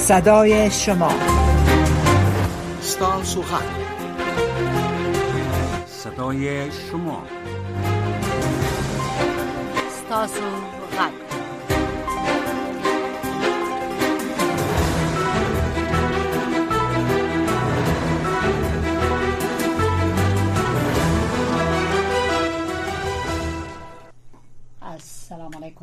صدای شما. ستاسو غږ، صدای شما. ستاسو غږ. السلام علیکم.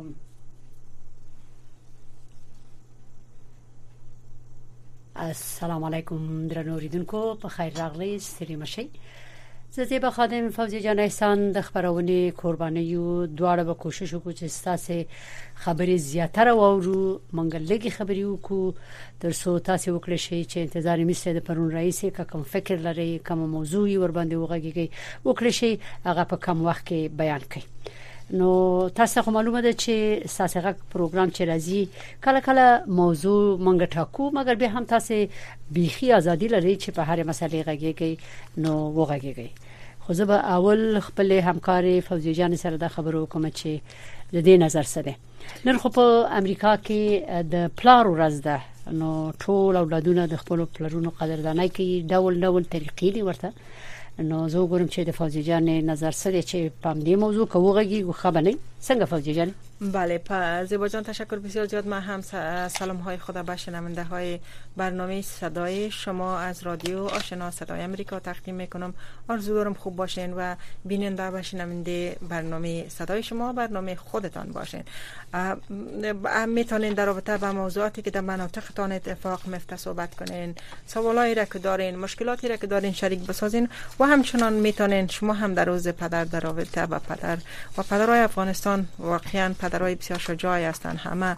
السلام علیکم درنو اوریدونکو، په خیر راغلی، ستړي مشئ. زه زیبا خادم فوزی جان احسان د خبرونه قرباني یو دواړه به کوشش وکړو چې تاسو خبرې زیاتره واورو، مونږ لږی خبرې وکړو ترڅو تاسو وکړئ شي چې انتظار مې ستاسو پرون رئیس کوم فکر لري، کوم موضوعي ور باندې وکړئ شي هغه په کم وخت کې بیان کړئ. نو تاسو خو معلومه ده چې ساسغه پروګرام چې راځي کله کله موضوع مونږ ټاکو، مګر به هم تاسو بيخي ازادي لري چې په هر مسلې غږیږئ نو وغږیږئ. خو زه به اول خپل همکاري فوزي جان سره د خبرو کوم چې د دې نظر سره نن خو په امریکا کې د پلار ورځ ده، نو ټول اولادونه د خپل پلارونو قدرداني کوي، ډول طریقې دي ورته. نو زه وګورم چې د فوزي جان نظر سره چې په دې موضوع کوغږي خبرني څنګه فوزي جان. بله، زیبا جان تشکر بسیار زیاد. من هم سلام های خدا به شنونده های برنامه صدای شما از رادیو آشنا صدای امریکا تقدیم میکنم. آرزو دارم خوب باشین و بیننده و شنونده برنامه صدای شما برنامه خودتان باشین. میتونین در رابطه با موضوعاتی که در مناطقتان اتفاق میفته صحبت کنین، سوالایی را که دارین، مشکلاتی را که دارین شریک بسازین و همچنان میتونین شما هم در روز پدر در رابطه با پدر و پدرای افغانستان واقعا پدرای بسیار شجاعی هستند، همه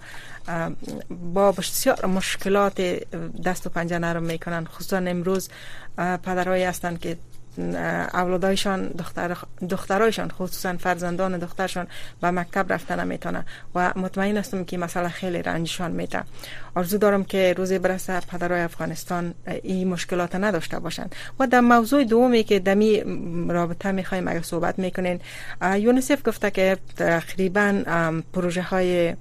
با بسیار مشکلات دست و پنجه نرم میکنن. خصوصا امروز پدرایی هستند که اولادایشان دخترایشان خصوصا فرزندان دخترشان به مکتب رفتن نمیتونه و مطمئن هستم که مسئله خیلی رنجشان میده. آرزو دارم که روزی برسه پدرای افغانستان این مشکلات نداشته باشند. و در موضوع دومی که دمی رابطه میخوایم اگه صحبت میکنین، یونیسف گفته که تقریبا پروژه های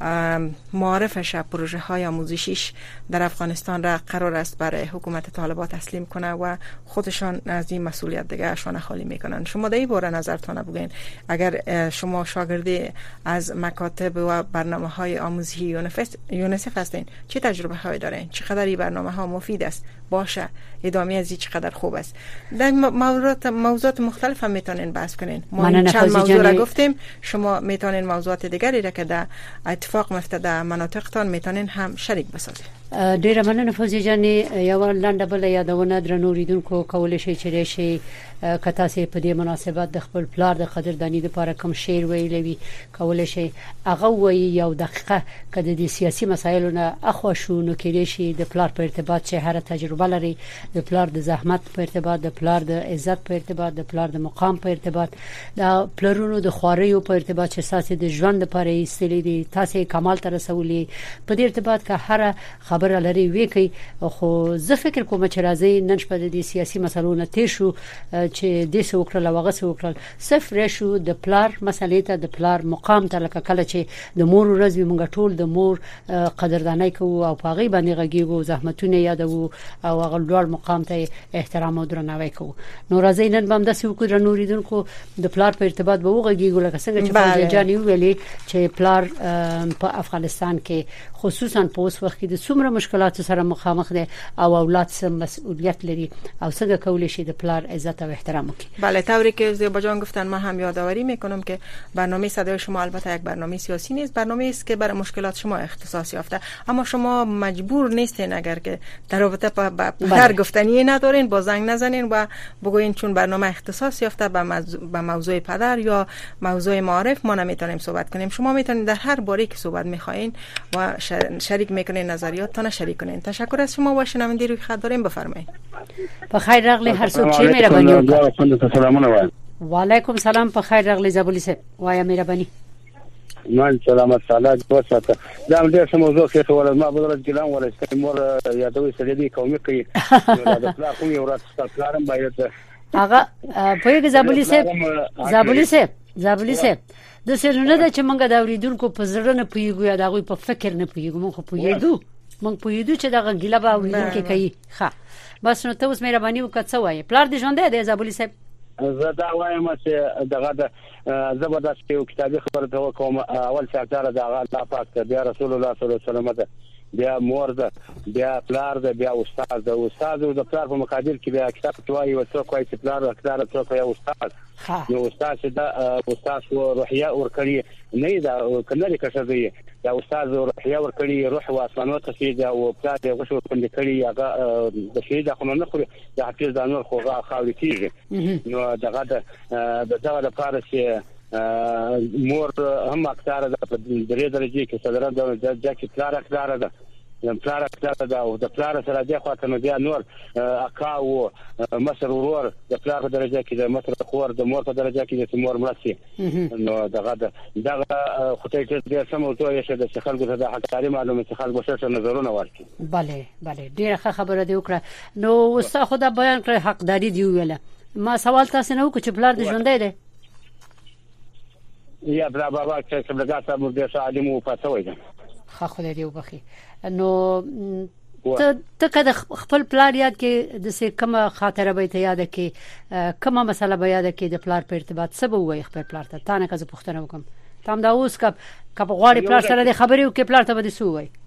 معارفش، پروژه های آموزشیش در افغانستان را قرار است برای حکومت طالبان تسلیم کنه و خودشان از این مسئولیت دیگه شانه خالی میکنن. شما در این باره نظرتون بگین. اگر شما شاگردی از مکاتب و برنامه های آموزشی یونیسف هستین، چه تجربه هایی دارین؟ چقدر این برنامه ها مفید است باشه، ادامه از این چقدر خوب است؟ در موضوعات مختلف هم میتونین بحث کنین. ما چند موضوع را گفتیم، شما میتونین موضوعات دیگری را که در اتفاق میفته در مناطقتان میتونین هم شریک بسازین. ډیره مننه فوزي جان. یو لنډه بل یادونه درنو اوریدونکو کولای شي چې شي کته سي په دې مناسبت د خپل پلار د قدردانی لپاره کوم شعر ویلوي، کولای شي هغه وی یو دقیقه کده د سیاسي مسایلو نه اخوا شو نو کېږي شي د پلار په ارتباط چې هر تجربه لري، د پلار د زحمت په ارتباط، د پلار د عزت په ارتباط، د پلار د مقام په ارتباط، د پلارونو د خواريو په ارتباط چې ساسي د ژوند لپاره ایستلې دي، تاسو کمال تر رسولي په دې ارتباط که هر خبره لري وی کوي. خو زه فکر کوم چې راځي نن شپه د سیاسي مسلو نه تیر شو چې د څو وکړل واغه څو وکړل صفر شو د پلار مسلې ته، د پلار مقام ته، لکه کله چې د مور ورځ موږ ټول د مور قدرداني کوو او پاغي باندې غږیږو، زحمتونه یادو او هغه لوړ مقام ته احترام او درناوی کوو. نو راځي نن بم د څو وکړو نوریدونکو د پلار په ارتباط به وغږیږو، لکه څنګه چې فوزي جان ویلي چې پلار په افغانستان کې خصوصا په اوس وخت کې د څومره مشکلات سره مخامخ دي او اولاد سم مسئولیت لري او څنګه کولی شي د پلار عزت او احترام وکړي. بله، طوری که زیبا جان گفتن من هم یادآوری میکنم که برنامه صدای شما البته یک برنامه سیاسی نیست، برنامه است که برای مشکلات شما اختصاص یافته، اما شما مجبور نیستین اگر که در رابطه با پدر گفتنی ندارین با زنگ نزنین و بگوین چون برنامه اختصاص یافته به موضوع پدر یا موضوع معارف ما نمیتونیم صحبت کنیم. شما میتونید در هر باری که صحبت میخواین و شریک میکنین، نظریاتتان شریک کنین. تشکر از شما و شنونده روی خط داریم، بفرمایید. بخیر راغلی هر څوک چې مهرباني وکړي. وعلیکم سلام، بخیر راغلی زابلی صاحب، وای مهرباني. من سلامت سالات وساته دا ډېر څه موضوع کې ټول ما بدل ګلان ولا استعمار یادوي سړي کومي کوي دا پلا کوم یو رات ستارم باید هغه په زابلی صاحب د سرونه د چې مونږ دا اوریدونکو په زړه نه پویګو یا دا غوي په فکر نه پویګو، مونږ خو پویګو مونږ پوهیدو چې دغه ګیله به اوریدونکي کوي. ښه بس نو ته اوس مهرباني وکړه څه وایې پلار دې ژوندی دی زابلي صاحب؟ زه دا وایم چې دغه د زبردست یو کتابي خبره ته کوم. اول شاکر د الله پاک ته، بیا رسول الله صلی الله علیه وسلم ته، بیا مور ده، بیا پلار ده، بیا استاد ده. استاد د پلار په مقابل کې بیا کتاب توایي او څوک وایي چې پلار کتاب څوک وایي استاد. نو استاد چې دا استاد روحیه ورکړي نه دا کنه کښه دی دا استاد روحیه ورکړي روح او اسمانو ته چې دا او پلار یې غوښو کړي کړي هغه د شي د خلونو خو د حافظ د نور خوغه خاوري کیږي. نو دغه دغه لپاره چې مور هم اکثر د درې درجه کې صدر د کې پلار اکثر ده پلار اکثر ده او د پلار سره د خاطر نه بیا نور اکا او مصر ورور د پلار په درجه کې د مصر خور د مور په درجه کې د مور مرسي. نو دغه خدای ته دې سم او ته یې د خلکو ته د حقاري معلومه چې خلکو سره نظرونه ورکړي. bale ډیره خبره دی وکړه. نو وستا خدا بیان کړ حقداري دی ویله. ما سوال تاسو نه وکړ چې پلار دې ژوندی دی؟ یا بابا چې څنګه تاسو د عالم او پاتوي ده. خدای دې وبخي. نو ته کده خپل پلار یاد کې د څه کومه خاطره به ته یاد کې کومه مسله به یاد کې د پلار په ارتباط څه به وای خپل پلار ته تا نه کزه پوښتنه وکم تام دا اوس کپ غواړي پلار سره د خبرې وکي پلار ته به سو وای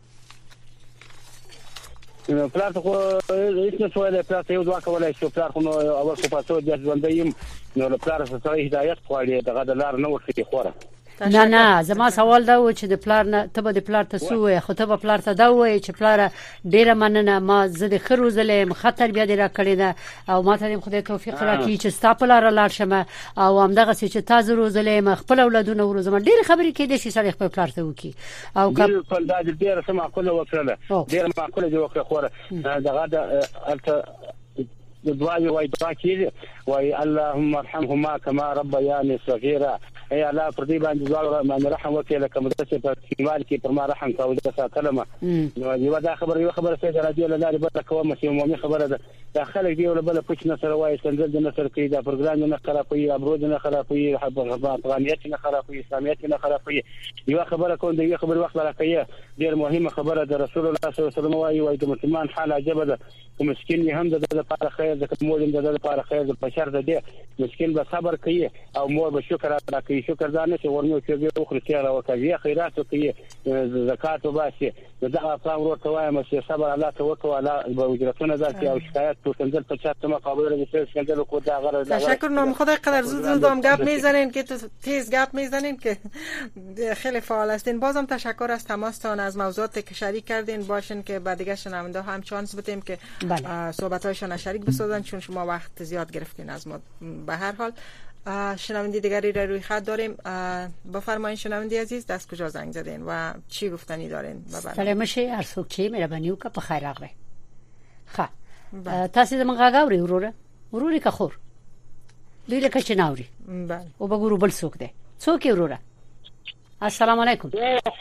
پلار ته هیڅ څه وای پلار ته یو دوا کولای شو پلار خو نو اول خو پاتو د ژوندیم نو پلار سره هدایت غواړي دغه د لار نه ورخي خوره. نه زما سوال دا و چې د پلار نه ته به د پلار ته سوې خو ته به پلار ته دا وای چې پلار ډیره مننه ما زه د خروزلې خطر بیا دې را کړی دا او ما ته خدای توفیق راکړي چې ستا په لار لاړ شم او همدغه چې تاسو روزلې ما خپل اولادونه ورزم ډیره خبرې کې د شي سره خپل پلار ته وکي او خپل دا ډیره سم عقل وکړه ډیره معقوله دی وکړه خو دغه د دعاء وای کیږي وای اللهم ارحمهما كما ربياني صغيرا. اي الله پر دې باندې دعا باندې رحم وکړي لکه مدرسې په استعمال کې پر ما رحم کاوه د کلمه. نو یو دا خبره سید رضی الله عنه به کومه چې عمومي خبره ده د خلک دی ول بل پوښتنه سره وای څنګه د نصر کې دا پروګرام نه خرابوي ابروج نه خرابوي افغانیت نه خرابوي اسلامیت نه خرابوي. یو خبره کوم دی یو خبره وخت راکړي ډیر مهمه خبره د رسول الله صلی الله علیه وسلم وای د مسلمان حال عجبه ده مسکین هم د لپاره خیر د مولین د لپاره خیر د بشر د دې مسکین به صبر کوي او مور به شکر ادا کوي شکر دانه چې ورنو چې به اخر تیر او کوي خیرات کوي زکات وباسي دغه افغان ورته وایم چې صبر الله ته وکړه الله به اجرتونه درکړي او شکایت تو څنګه په چاته مقابله د څنګه کو دا غره تشکر نام خدای قدر زود دام گپ میزنین که تو تیز گپ میزنین که خیلی فعال هستین. بازم تشکر از تماستان از موضوعاتی که شریک کردین باشین که بعد دیگه شنونده هم چانس بدیم که صحبت‌هایشان شریک بسازن چون شما وقت زیاد گرفتین از ما. به هر حال شنونده دیگری را روی خط داریم. بفرمایید شنونده عزیز دست کجا زنگ زدین و چی گفتنی دارین؟ سلام شه هر څوک چې مهرباني وکړه په خیر راغلی. ښه تاسو زموږ غاوري وروري که خور دوی لکه چې ناوري بله او بګورو بل څوک دی څوک وروره. السلام علیکم.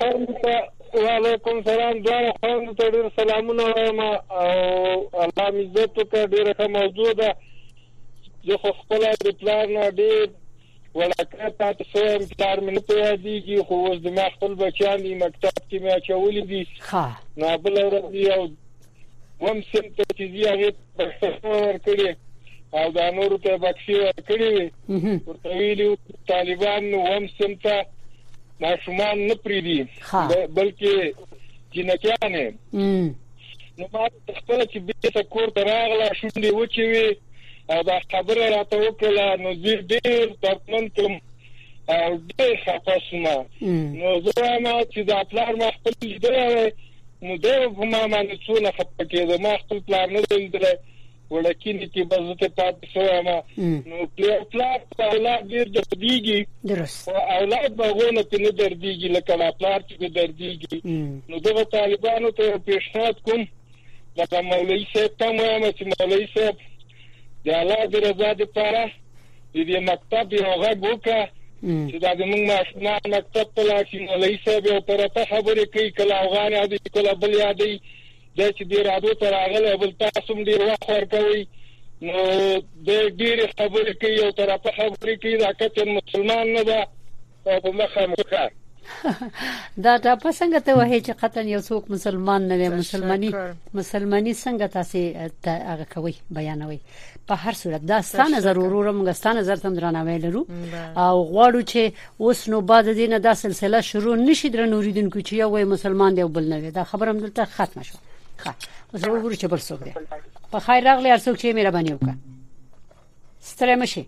وعلیکم السلام. دا خو ته ډیر سلامونه وایم او الله عزت ته ډیره ښه موضوع ده. زه خو خپل د پلان نه ډیر ولکه تاسو هم پلان مې نه پیادېږي خو اوس د ما خپل بچیان دي مکتب کې مې اچولي دي. نو بل ورځ یو هم سمته چې هغه ورکړي او دا نور ته بکسي ورکړي ورته ویلي طالبان نو هم سمته ماشومان نه پریدي بلکې جنکیانه. نو ما خپل چې به کور ته راغله شونډې وچوي او دا خبره راته وکړه نو زه ډېر دردمن کړم او ډېر خفه شوم. نو زه وایم چې دا پلار ما خپل لیدلی نو دی په ما باندې څونه خفه کېده ما خپل پلار نه دی لیدلی وړکینې کې به زه ته پاتې شوی یم. نو پلار په اولاد ډېر دردېږي او اولاد به هغو نه پرې نه دردېږي لکه دا پلار چې پرې دردېږي. نو دغه طالبانو ته یو پیشنهاد کوم لکه مولوي صاحب ته م وایم چې مولوي صاحب د الله د رضا دپاره د دې مکتب یو غږ وکړه چې دا زموږ ماشومان مکتب ته لاړ شي. مولوي صاحب یو طرفه خبرې کوي کله افغان یادوي کله بل یادوي دا چې دې رادیو ته راغلی بل تاسو هم ډېر وخت ورکوئ نو د ډېرې خبرې کوي یو طرفه خبرې کوي دا کچن مسلمان نه ده او په مخه مخه دا ټاپه څنګه ته وایې چې قطن یو څوک مسلمان نه دی مسلمانی څنګه تاسو هغه کوي بیانوي په هر صورت دا ستانه ضروري موږ ستانه نظر تم درناوی لرو او غواړو چې اوس نو بعد دینه دا سلسله شروع نشي درنوریدونکو چې یو مسلمان دی او بل نه دی دا خبره هم دلته ختم شو ښه اوس وګورئ چې بل څوک دی په خیر راغلی هر څوک چې مهرباني وکړه ستړی مشي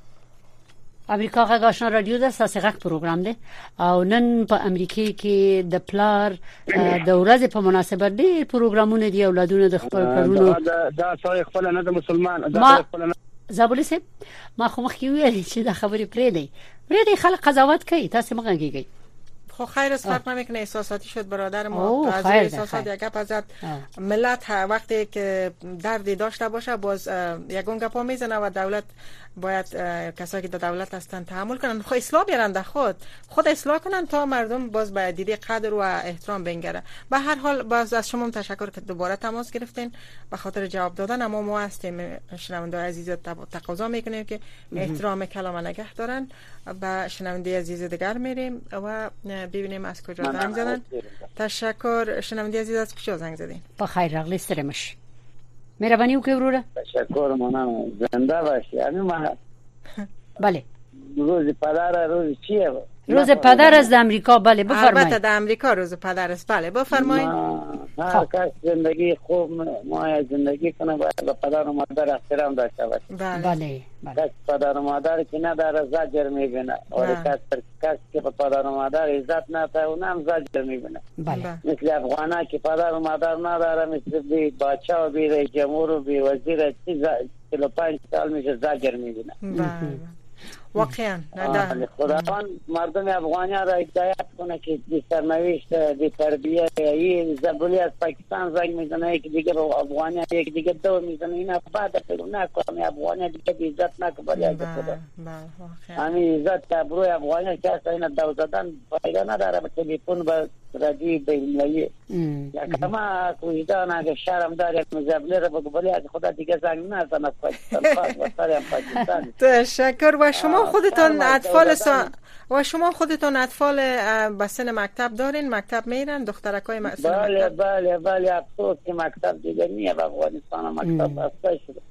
امریکا غږ آشنا رادیو د ساسغک پروګرام دی او نن په امریکا کې د پلار د ورځې په مناسبت ډېر پروګرامونه دي اولادونه د خپل پرونو دا څوی خپل نه د مسلمان دا خپل نه زابل سي ما خو مخکې ویل چې دا خبرې پرې دی خلک قضاوت کوي تاسو مګه کیږي خو خیر است فرق نمیکنه احساساتی شد برادر ما از احساسات یک گپ ازت ملت وقتی که دردی داشته باشه باز یگون گپا میزنه و دولت باید کسایی که در دولت هستن تحمل کنن خود اصلاح بیارن خود اصلاح کنن تا مردم باز باید دیده قدر و احترام بنگره به هر حال باز از شما تشکر که دوباره تماس گرفتین به خاطر جواب دادن اما ما هستیم شنونده‌های عزیز تقاضا میکنیم که احترام کلام نگه دارن به شنونده عزیز دیگر میریم و ببینیم از کجا زنگ زدن. تشکر شنونده عزیز از کجا زنگ زدین؟ با خیر راغلی استرمش مهربانی وکړئ وروره. تشکر مننه زنده باشی. بله روز پدر روز چیه؟ روز پدر از امریکا. بله بفرمایید. البته در امریکا روز پدر است. بله بفرمایید. هر کس زندگی خوب ما زندگی کنه باید به پدر و مادر احترام داشته باشه. بله کس پدر و مادر که نداره زجر میبینه و کس که به پدر و مادر عزت نداره اونم زجر میبینه. مثل افغانا که پدر و مادر نداره مثل بی باچه و بی رئیس جمهور و بی وزیر 45 سال میشه زجر میبینه. واقعا خداوند مردم افغانیا را هدایت کنه که دی سرنوشت دی تربیه این زبولی از پاکستان زنگ میزنه یک دیگه به افغانیا یک دیگه دو میزنه اینا بعد فکر نکنه افغانیا دیگه بی عزت نکنه از خدا همین عزت ابروی افغانیا که هست اینا دو زدن فایده نداره به تلفن به رادیو بین‌المللی یا کما کویدان اگه شرم داره مزبله رو بگولی از خدا دیگه زنگ نزنه پاکستان. تشکر. و شما خودتون اطفال به سن مکتب دارین؟ مکتب میرن دخترکای بله بله بله افسوس که مکتب دیگه نیه به افغانستان مکتب بسته شده.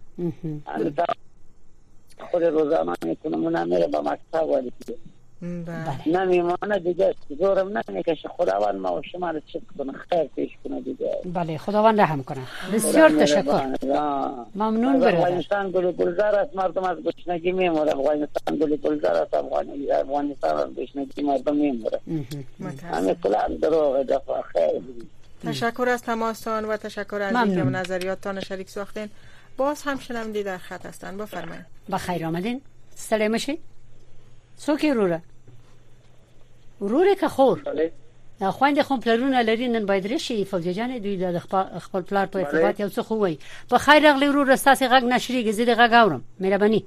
خود روزانه میتونم نمیره به مکتب ولی نمیمانه دیگه زورم نمیکشه. خداوند ما و شما رو چک کنه خیر پیش کنه دیگه. بله خداوند رحم کنه. بسیار تشکر. ممنون برادر. افغانستان گل گلزار است مردم از گشنگی میموره. افغانستان گل گلزار است افغانستان از گشنگی مردم میموره. همه کلام دروغه دفعه خیر. تشکر از تماستان و تشکر از اینکه نظریاتتان شریک ساختین. باز هم شنونده در خط هستن. بفرمایید. بخیر آمدین. سلام شید. څوک وروره که خور خويندې خو پلرونه لري نن باید رشي فوجي جان دوی د خپل پلار په ارتباط یو څه خو وي په خیر راغلی وروره تاسو غږ نشریږي زه د غږ اورم مهرباني.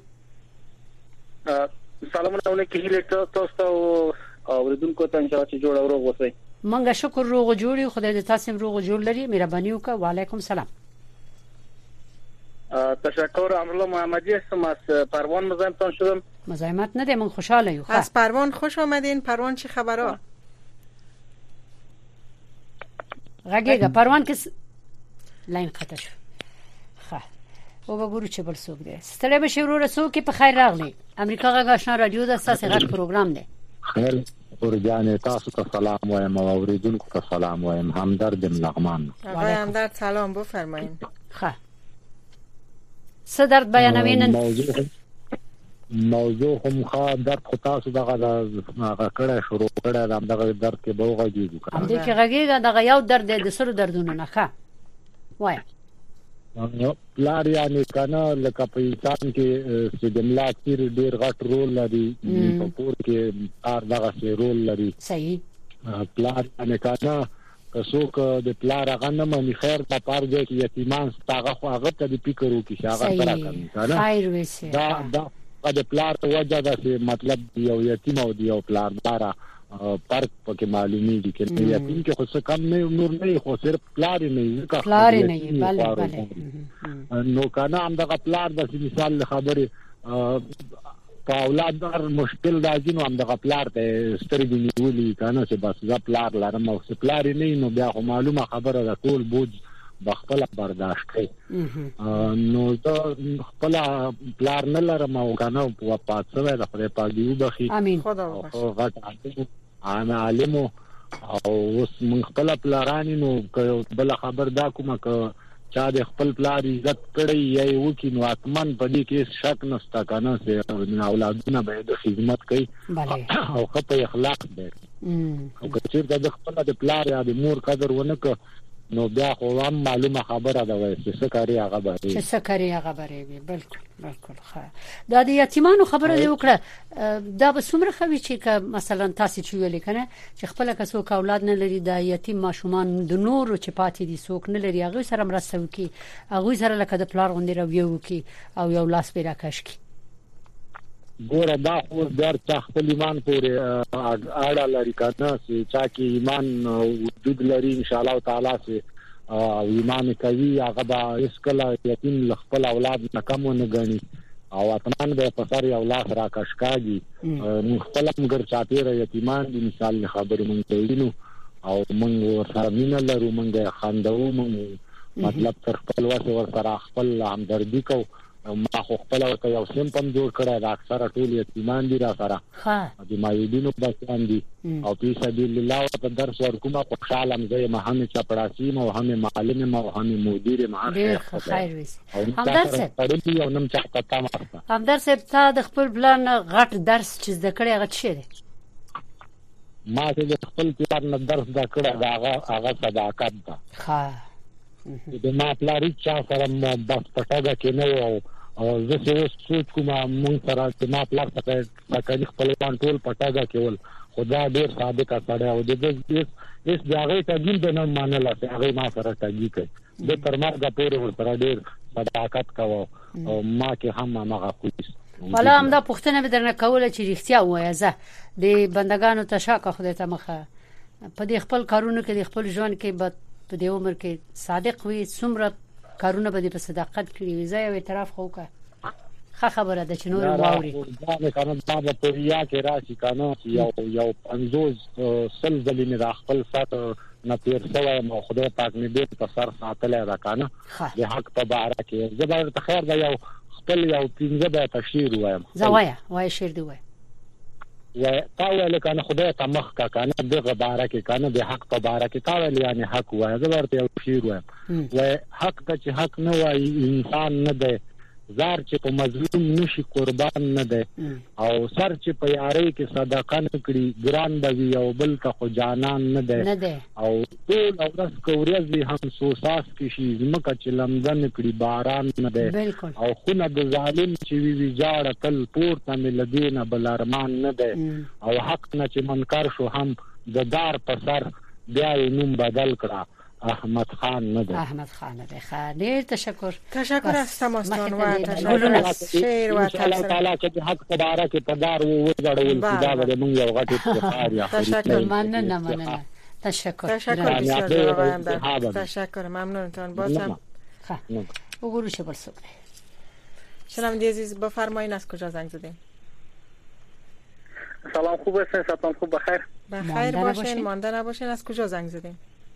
سلامونه علیکم هیله تاسو اوریدونکو ته چې جوړ او روغ اوسئ. منګه شکر روغ جوړي خدای دې تاسو روغ جوړ لري مهرباني وکړه. وعلیکم سلام. تشکر. امروز محمدی هستم از پروان مزاحمتان شدم. مزاحمت نده من خوشحاله یم. از پروان خوش آمدین. پروان چه خبره؟ غږیږه پروان کې لاین قطع شو. ښه او وګورو چې بل څوک دی. ستړی بشئ وروره څوک په خیر راغلی. امریکا غږ آشنا رادیو د ساسې غږ پروګرام دی. خیر اورجان تاسو ته سلام وایم او اوریدونکو ته سلام وایم. همدرد لغمان. آقای همدرد سلام بفرمایید. ښه څه درد بیانوین؟ موضوع هم خا درد خو تاسو دغه کړه شروع کړه دغه درد کې بوغه کیږي هم دې کې غږیږي دغه یو درد د سر دردونه نه ښه وای نو پلار یعنی کنه لکه په انسان کې چې جمله تیر ډیر غټ رول لري په پور کې ار دغه رول لري. صحیح. پلار یعنی کنه څوک د پلار هغه نه مې خیر د پاره کې یتیمان ستاغه خو هغه ته د فکر وکړي هغه سره کوي کنه خیر وسی دا د پلار وجه ده چې مطلب یو یتیم او یو پلار دارا فرق پکې معلومیږي چې یتیم کې خو څه کم نه نور نه خو صرف پلار نه پلار نه بله بله نو کنه هم دغه پلار د مثال خبره اولاد در مشکل راځي نو هم د پلار ته سترګې نیولې کنه چې بس زه پلار لرم او چې پلار نه نو بیا معلومه خبره ده ټول بوج بخپل برداشت کوي نو دا خپل پلار نه لرم او کنه په پاتسه د خپل پاګیو بخي امين خدا غټ عالم او اوس من خپل پلارانی نو بل خبر دا کومه ک چا د خپل پلار عزت کړی یا وکي نو اتمن په دې کې شک نشته کنه چې اولادونه به د خدمت کوي او خپل اخلاق دی او چې د خپل د پلار یا د مور قدر ونه ک نو بیا خو هم معلومه خبره ده وای چې سکري هغه به بالکل دا د یتیمانو خبره دی وکړه دا به څومره خوي چې مثلا تاسو چې ویل کنه چې خپل کسو اولاد نه لري د یتیم ماشومان د نور چې پاتې دي څوک نه لري هغه سره مرسته وکي هغه سره لکه د پلار غوندې راویو وکي او یو لاس پیرا کش کی ګوره دا خو در خپل ایمان پورې اړه لري کنه چې چا کې ایمان وجود لري ان شاء الله تعالی سي او ایمان کوي هغه به اسکل یتیم خپل اولاد نه کم نه غني او اتمان به په سر یو لاس را کشکاږي خپل مګر چاپیره یتیمان د مثال خبرې مونږ کوي او مونږ سره مینه لرو مونږ خاندو مونږ مطلب تر خپل وسه سره خپل همدردی کو ما خو خپل ورته یو سیمپم جوړ کړی دا اکثره ټول یتیمان دي را سره د مایدینو بچیان دي او په سبیل الله په درس ورکوم خوشاله مزه ما هم چپړاسي مو هم معلم مو هم مدیر معاش خیر وي همدرسه یو نم چا پتا ما همدرسه تا د خپل بلان غټ درس چې د کړی هغه څه دی ما چې د خپل پلان نه درس دا کړی هغه صداقت ده د ما پلاری چا سره بس پټاګه کې نه او زه څه سوچ کوم مونږ سره چې ما پلار سره تکلیف خپلوان ټول پټاګه کېول خدا ډیر صادق سره او د دې هیڅ ځای ته ګین نه مانل چې هغه ما سره تاګي کوي د پرمارګه پورې ور سره ډیر صداقت کوي او ما کې هم هغه خوښ ولا هم دا پښتنه به درنه کوله چې رښتیا وایي زه د بندگانو تشاکه خدای ته مخه په دې خپل کارونه کې د خپل ژوند کې په دې عمر کې صادق وي څومره کارونه به په صداقت کړی وي زه یو اعتراف خوکه خبره ده چې نور واوري دا کنه دا په ریا کې راشي کنه یو 50 سلسله نه راخل سات نه تیر سوی مو خدای پاک می دې په سر ساتلې را کنه د حق په باره کې زبر ته خیر دا یو خپل یو پنځه به تشیر وایم زوایا وای شیر دی وای یا تاول کنه خدای ته مخ کا کنه دغه باره کې کنه د حق په باره کې تاول یعنی حق وای زبر ته یو شیر وایم و حق ته چې حق نه وای انسان نه دی زار چې په مظلوم نشي قربان نه ده او سر چې په یاري کې صدقه نکړي ګران دی او بل ته خو جانان نه ده او ټول اورس کوريزي هم سوساس کې شي زمکه چې لمدن کړي باران نه ده او خونه د ظالم چې وی جاړه تل پورته ملدینه بل ارمان نه ده او حق نه چې منکر شو هم د دار په سر بیا نوم بدل کړه احمد خان نه ده احمد خان نه ده خیر تشکر از تماستان و تشکر از شعر و الله تعالی چې حق تبارک پدار و وړول دا به موږ یو غټ افتخار یا تشکر مننه تشکر بسیار تشکر ممنونتان بازم وګورو شه بل څه شنونده عزیز بفرمایید از کجا زنگ زدین سلام خوب هستین سلام خوب بخیر بخیر باشین مانده نباشین از کجا زنگ زدین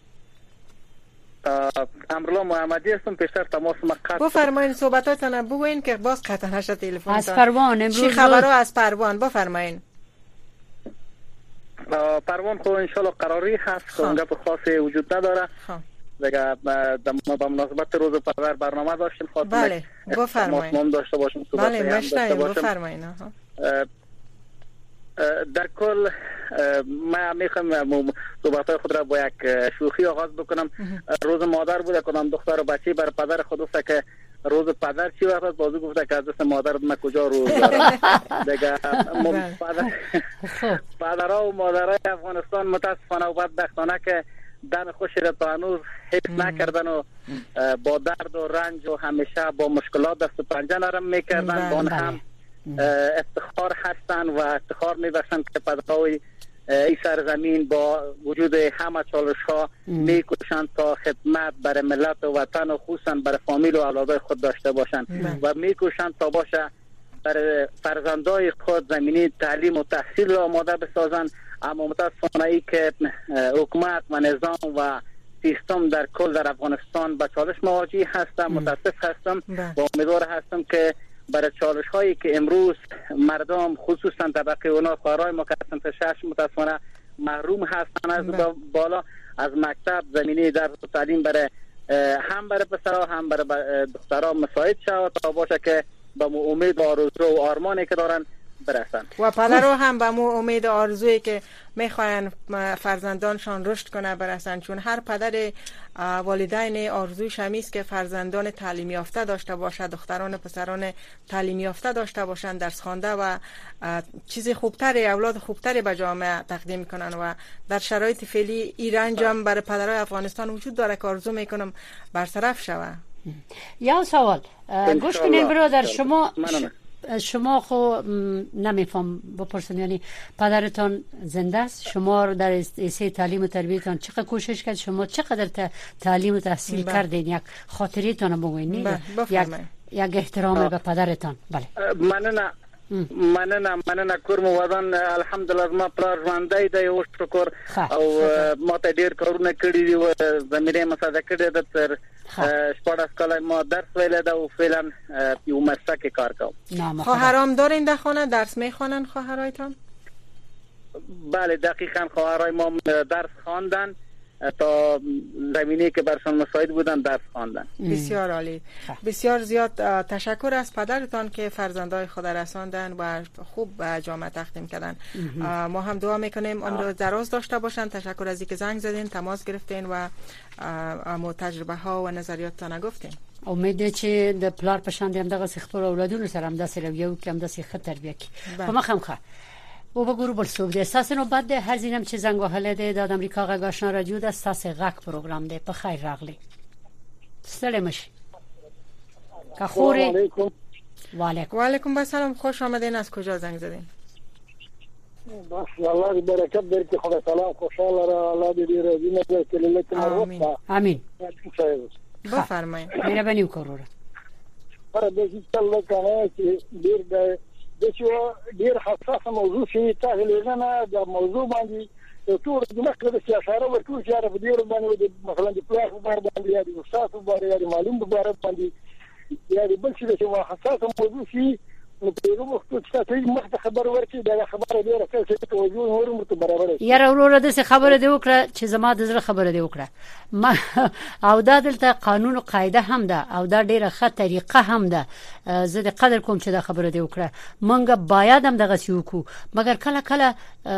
امرالله محمدی هستم پیشتر تماس مقطع بفرمایید صحبتاتون بگوین که باز قطع نشه تلفن از پروان امروز چی خبرها از پروان بفرمایید پروان خو ان شاء الله قراری هست اونجا به خاصی وجود نداره دیگه با مناسبت روز پدر برنامه داشتیم خاطر بله بفرمایید داشته باشیم بله مشتاقم بفرمایید در کل من میخوام صحبت‌های خود را با یک شوخی آغاز بکنم. روز مادر بود کنم دختر و بچه بر پدر خود است که روز پدر چی وقت بازو گفته که از دست مادر من کجا روز دارم دیگه پدرها و مادرای افغانستان متاسفانه و بدبختانه که دم خوش را تا هنوز حفظ نکردن و با درد و رنج و همیشه با مشکلات دست و پنجه نرم میکردن با هم افتخار هستن و افتخار می‌بخشن که پدرهای این سرزمین با وجود همه چالش ها میکوشند تا خدمت برای ملت و وطن و خصوصا برای فامیل و اولادای خود داشته باشند و میکوشند تا باشه برای فرزندای خود زمینه تعلیم و تحصیل را آماده بسازند. اما متاسفانه ای که حکومت و نظام و سیستم در کل در افغانستان به چالش مواجه هستم. متاسف هستم و امیدوار هستم که برای چالش هایی که امروز مردم خصوصا طبقه اونا خواهرای ما که هستند شش متاسفانه محروم هستند از بالا از مکتب زمینه درس و تعلیم برای هم برای پسرها هم برای دخترها مساعد شود تا باشه که با امید و آرزو و آرمانی که دارن برسن و پدرها هم به مو امید و آرزویی که میخواین فرزندانشان رشد کنه برسن، چون هر پدر والدین آرزویش همیست که فرزندان تعلیم یافته داشته باشه، دختران و پسران تعلیم یافته داشته باشن، درس خوانده و چیز خوبتری، اولاد خوبتری به جامعه تقدیم کنن و در شرایط فعلی ایران هم برای پدرای افغانستان وجود داره که آرزو میکنم برطرف شوه. یا سوال گوش کنین برادر، شما خو نمیفهم بپرسن، یعنی پدرتان زنده است، شما رو در ایسه تعلیم و تربیتان چقدر کوشش کرد، شما چقدر تعلیم و تحصیل کردین، یک خاطریتان بگوین، یک احترام به پدرتان. بله مننه کورم وطن الحمدلله ما پلار ژوندی دی او شکر او ما ته ډیر کارونه کړی دي و زمینه مساعده کړې ده تر شپږ کاله ما درس ویل ده او فعلا یو مدرسه کې کار کوم. خواهرام دارین در خانه درس میخوانن خواهرایتان؟ بله دقیقاً خواهرای ما درس خواندن تا زمینه که برشان مساعد بودن درس خواندن. بسیار عالی، بسیار زیاد تشکر از پدرتان که فرزندای خود رساندن و خوب به جامعه تقدیم کردن. ما هم دعا میکنیم عمر دراز داشته باشن. تشکر از اینکه زنگ زدین، تماس گرفتین و مو تجربه ها و نظریاتتان گفتین. امید چې د پلار پشان هم دغه خپل اولادونو سره هم داسې یو کم داسې خطر بیاکي په مخه او بگو بل سوق ده اساس نو بعد ده هر زینم چې زنګ وهله ده د امریکا غا آشنا رادیو د اساس غاک پروګرام ده په خیر راغلی. سلام شي که خوري. و علیکم السلام، خوش آمدین. از کجا زنگ زدین؟ بس الله برکت درکړي، خدای تعالی خوشاله را الله دې راضي نه کړي لکه مرحبا. امين. بفرمایئ. مهرباني وکړئ. پر دې چې الله کنه چې ډیر ډیر حساسه موضوع شي تاسو نه د موضوع باندې ټول د مخکې د اشاره ورکوي چې په دې باندې مثلا د پلاس باندې یا د استاد باندې یا د معلوم باندې یا د بل څه چې حساسه موضوع شي نو په یو وخت کې تاسو مخ خبر ورکړي دا خبره ډیره څه توجه نور مرتبه یاره ورور د خبره دی وکړه چې زما د زړه خبره دی وکړه ما او دا دلته قانون او قاعده هم ده او دا ډیره ښه طریقه هم ده. زه د قدر کوم چې دا خبره دی وکړه. مونږ باید هم دغه سیوکو مګر کله کله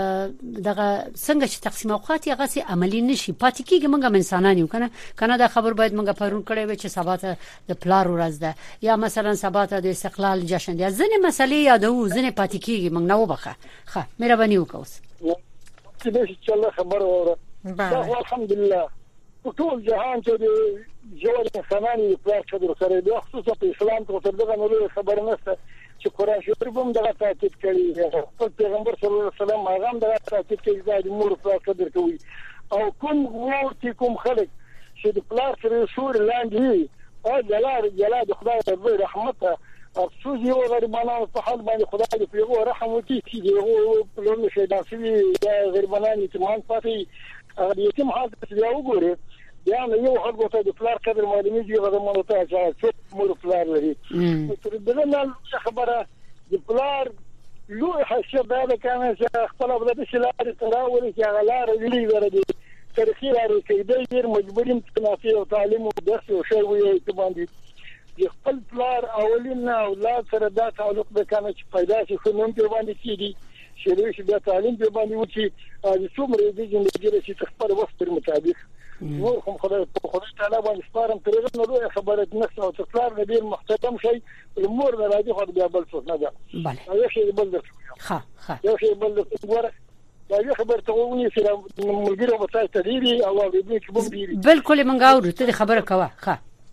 دغه څنګه چې تقسیم اوقات یې غسي عملی نشي پاتې کیږي. مونږ انسانان یو کنه دا خبر باید مونږ پرون کړی و چې سبا ته د پلار ورځ ده یا مثلا سبا ته د استقلال جشن دی. ځنې مسلې یادو ځنې پاتې کیږي. مونږ نو بخه ښه مهرباني وکوس چې دې چې خبر اوره. الحمدلله ټول جهان چې جوړ انساناني پلار چې سره د خصوصا په اسلام کې تر دغه نور خبر نشته چې قرآن شریف هم دغه تاکید کړی. خپل پیغمبر صلی الله علیه وسلم هغه دغه تاکید کوي چې مور پلار قدر کوي او کوم ورته کوم خلک چې د پلار سره شور لاندې او جلال د خدای رحمت افسوس یو غریبانو په حال باندې خدای دې په رحم وکړي چې یو په لور شي داسې غریبانو چې مان پاتې یتیم حال څه وګوري بیا یو خلکو ته د پلار قدر معلومیږي هغه مونږ ته چې مور پلار لري. تر دغه نه خبره د پلار لوی حیثیت دا کنه چې خپل اولاد شلاره تراولي چې هغه لار لري ورته تاریخي لري چې ډېر مجبورین تنافي او تعلیم او درس او شی وي چې باندې خپل پلار اولین اولاد سره دا تعلق به کنه چې پیدا شي خو نن په باندې کیږي چې د تعلیم په باندې و چې د څومره د ژوند چې خپل وخت پر مطابق نور هم خدای تعالی باندې سپارم ترغه نو خبره نشته او تکرار ډیر محترم شي الامور راځي خو بیا بل څه نه ده. بله یو شی بل ده یو شی بل ده ګوره دا یو خبر ته ونی چې ملګری به تاسو تدیری او دې چې بم دی بالکل منګاورو ته خبره کوه. ښه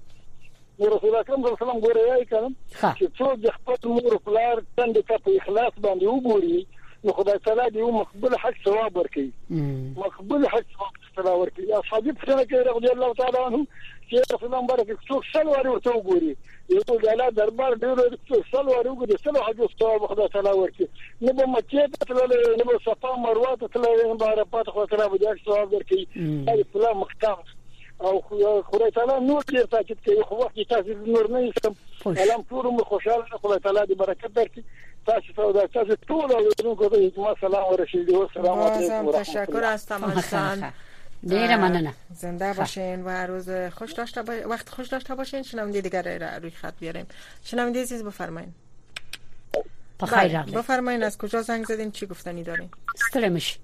رسول اکرم صلی الله علیه وسلم ګوره یې کړم چې څو د خپل مور پلار څنګه په اخلاص باندې وګوري نو خدای تعالی دې یو مقبول حج ثواب ورکړي مقبول حج ثواب ورکړي اصحاب فتنه کې رضی الله تعالی عنهم چې رسول الله مبارک څوک سلوار ورته وګوري یو د الله دربار ډېر سلوار وګوري سلو حج ثواب خدای تعالی ورکړي نه به مکه ته تلل نه به صفا مروه ته تلل نه به عرفات خدای تعالی به ثواب ورکړي دا اسلام مختار او خدای تعالی نور ډیر تاکید کوي خو وخت تاسو نور نه یستم علم ټول مو خوشاله خدای تعالی دې برکت درکړي تاسو تاسو ټول ورونکو ته ما سلام ورسیدي و سلام علیکم تشکر هستم عزیزان دیر ممنونم زنده باشین و روز خوش داشته وقت خوش داشته باشین. شنونده دیگر را روی خط بیاریم. شنونده عزیز بفرمایید. بخیر بفرمایید از کجا زنگ زدین چی گفتنی دارین؟ ستلمش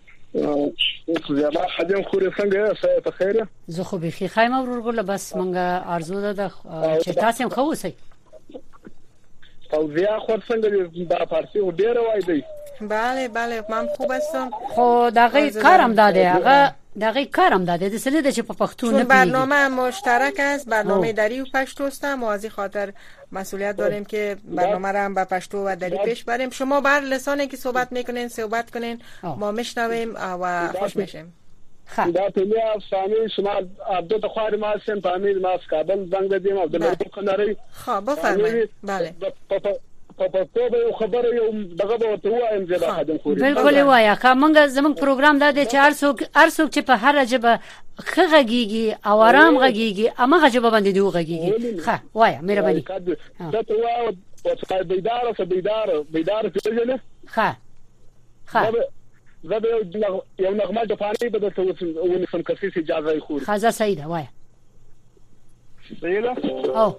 زیبا خدم خوري څنګه سه په خیره زه خو به خیمه ورور ګل بس مونږه ارزو ده چې تاسو هم خوسئ او زیا خو څنګه د فارسی و ډیر وای دی بله بله من خوب هستم. خو دقیق کارم داده هغه دقیق کارم داده د سلیده چې په پښتو نه برنامه مشترک است برنامه دری و پشتو است و از این خاطر مسئولیت داریم که برنامه را هم به پشتو و دری پیش بریم. شما بر لسانی که صحبت میکنین صحبت کنین ما میشنویم و خوش میشیم. خب دا پلیا افسانه شما عبدالله خواری ما سن فامیل ما کابل زنگ دادیم عبدالله کناری. خب بفرمایید. بله په به خبره یو دغه به ته وایم زه به خدم خوري بالکل وایا که مونږ زموږ پروګرام دا د چار څوک چې په هر جبه خغږیږي او آرام غږیږي امغه جبه باندې دی غږیږي. ښه وایا مهرباني دا ته واو په بیدار پیژنه. ښه زه به یو نغمه د فانی به ته ونسم کسي اجازه خوري. خزه سیده وایا سیده او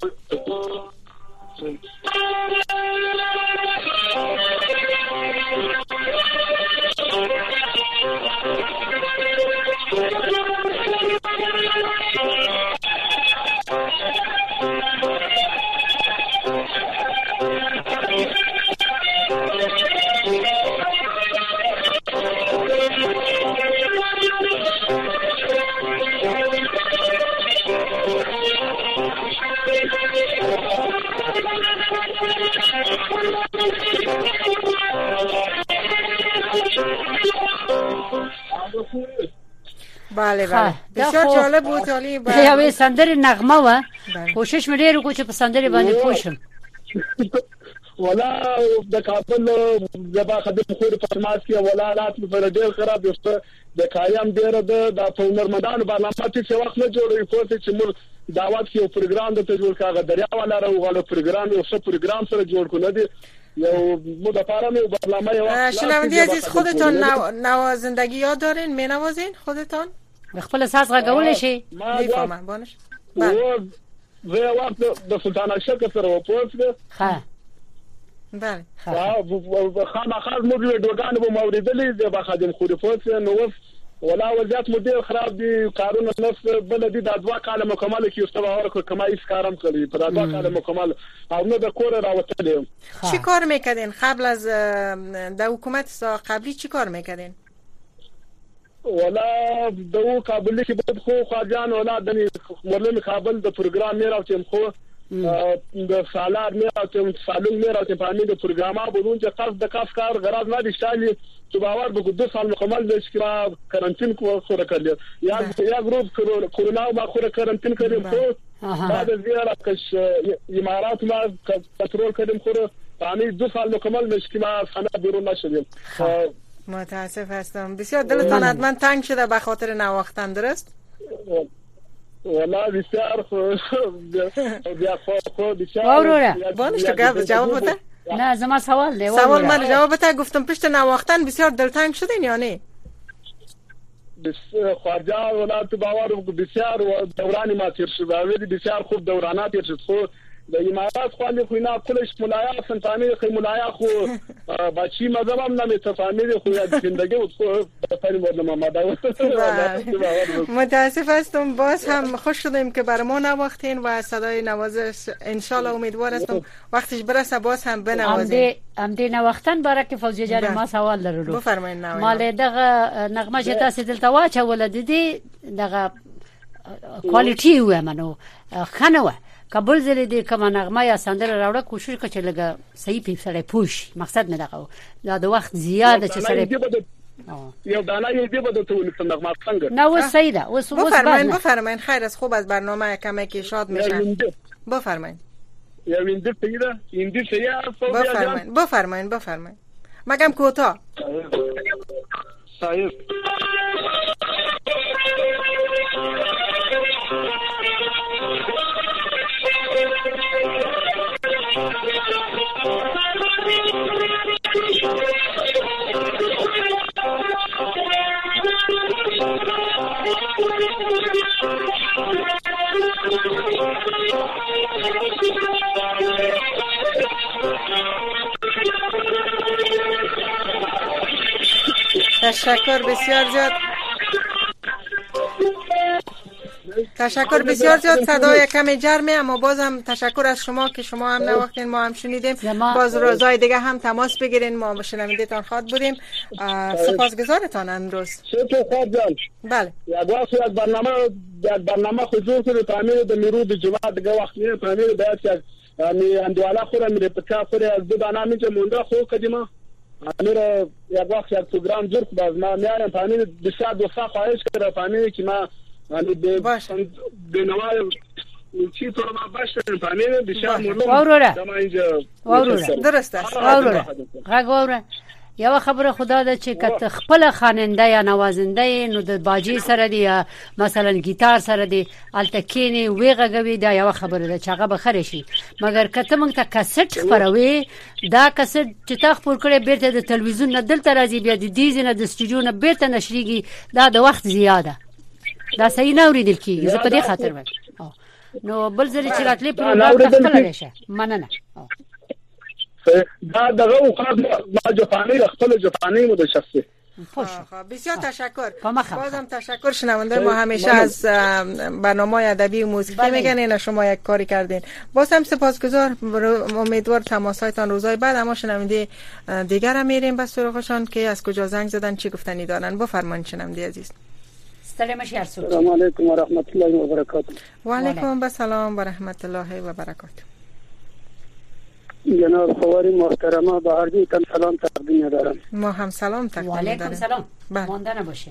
بله بله بسیار جالب بود. عالی یوه سندره نغمه و کوشش مې ډېر وکړ چې په سندره باندې پوه شم. ولا د کابل زبا خدمت خور فرماس کې ولا حالات په ډېر خراب دي د کایم ډېر د پونرمدان برنامه چې وخت نه جوړوي کوڅه چې موږ دعوت کې یو پروګرام د ته جوړ کاغه دریا ولا راغله پروګرام یو څه پروګرام سره جوړ کړو دی یو مدافعانه یو برنامه یو. شنونده عزیز خودتون نوازندگی یاد دارین مینوازین خودتان؟ خپل ساز غږول شي میفهمم بانش. بله زه وخت د سلطان اشرف سره وپوسګه. ها بله خامخاز مو ویډیوګان به موریدلې د خادم خوري پوس نو ولا وضعیت مدیر خراب دي کارونه نفس بل دي د دوا کاله مکمل کې استو باور کو کما هیڅ کارم کړی په دوا کاله مکمل او نو د کور راوتل. چی کار میکردین قبل از د حکومت قبلی چی کار میکردین؟ ولا دو کابل کې بود خو خواجان ولا د مرلم کابل د پروګرام نه راوتم خو د سالار نه راوتم سالون نه راوتم په دې پروګرامه بدون چې خاص د کاف کار غرض نه دي شالي چې باور به 2 سال مکمل د شکرا کرنټین کو خو راکړل یا ګروپ کورونا ما خو کرنټین کړم خو بعد زیاره کش امارات ما کنټرول کړم خو پانی 2 سال مکمل مشکل خانه بیرون نشدم. متاسف هستم بسیار دلتان حتما تنگ شده به خاطر نواختن درست؟ والله بسیار خود بسیار وروره بانش تو جواب بده؟ نه زما سوال دی. سوال من جواب بده. گفتم پشت نواختن بسیار دلتنگ شدین یا نه؟ خواجه ولایت باور بسیار دورانی ما تیر شد بسیار خوب دورانات تیر شد خو د امارات خو نه کلش ملایا سنتانه خو ملایا خو بچی مذهب هم نه تفاهمی خو زندگی خو فریم محمد. متاسف هستم باز هم خوش شدیم که بر ما نواختین و صدای نوازش ان شاء الله امیدوار هستم وقتش برسه باز هم بنوازین. امدی نواختن برای فوزیه جان ما سوال لرلو. بفرمایید. مال دغه نغمه چې تاسو دلته واچول دي دغه کوالټي و منو خنوه قبول زری دې کوم نغمه یا سندره راوړه کوشش وکړه چې لګه صحیح په سره پوش مقصد نه دغه دا د وخت زیاده چې سره یو دانه یې دی بده ته ولې نغمه څنګه نه و صحیح ده اوس بفرمایید خیر از خوب از برنامه کمی که شاد میشن بفرمایید یا وینده پیدا ایندی سیا بفرمایید مگم کوتاه صحیح تشکر بسیار زیاد صدای کمی جرمه، اما بازم تشکر از شما که شما هم نواختین ما هم شنیدیم. باز روزای دیگه هم تماس بگیرین، ما شنونده‌تان خواد بودیم. سپاسگزارتان امروز. بله. یک برنامه حضور کنید تعمیر د میرو د جماعت د وخت نه تعمیر د یعنی اندواله خوره مې په چا خوره از د دانه مې چې مونږه خو قدیمه امیر یک وخت یک پروگرام جور باز ما میارم تعمیر د شاد وسه خواهش کړم تعمیر چې ما یعنی د نوای چی تو ما باشه تعمیر د شاد مولو درست است غوره یو خبره خدا ده چې کته خپل خواننده یا نوازنده نو د باجی سره دی یا مثلا گیتار سره دی التکینی ویغه دا یو خبره ده چې هغه بخره شي، مګر کته موږ ته کیسټ خبروي دا کیسټ چې تا خپل کړي بیرته د تلویزیون نه دلته راځي بیا د دیز نه د استودیو نه بیرته نشریږي، دا د وخت زیاده دا صحیح نه اوریدل کیږي. زه په دې خاطر وایم نو بل ځل چې راتلې پروګرام تخکل لشه مننه. دا دغه خاص ما جفانی خپل جفانی مو د شخصي. بسیار تشکر. بازم تشکر. شنونده ما همیشه از برنامه ادبی و موسیقی میگن اینا شما یک کاری کردین. باز هم سپاسگزار. امیدوار تماسهایتان روزهای بعد. اما شنونده دیگر هم میریم به سراغشان که از کجا زنگ زدن چی گفتنی دارن. بفرمایید شنونده عزیز. السلام علیکم و رحمت الله و برکاته. و علیکم السلام و رحمت الله و برکاته. جناب خواری محترمه به هر دوی تن سلام تقدیم دارم. ما هم سلام تقدیم داریم. و علیکم سلام. مانده نباشین.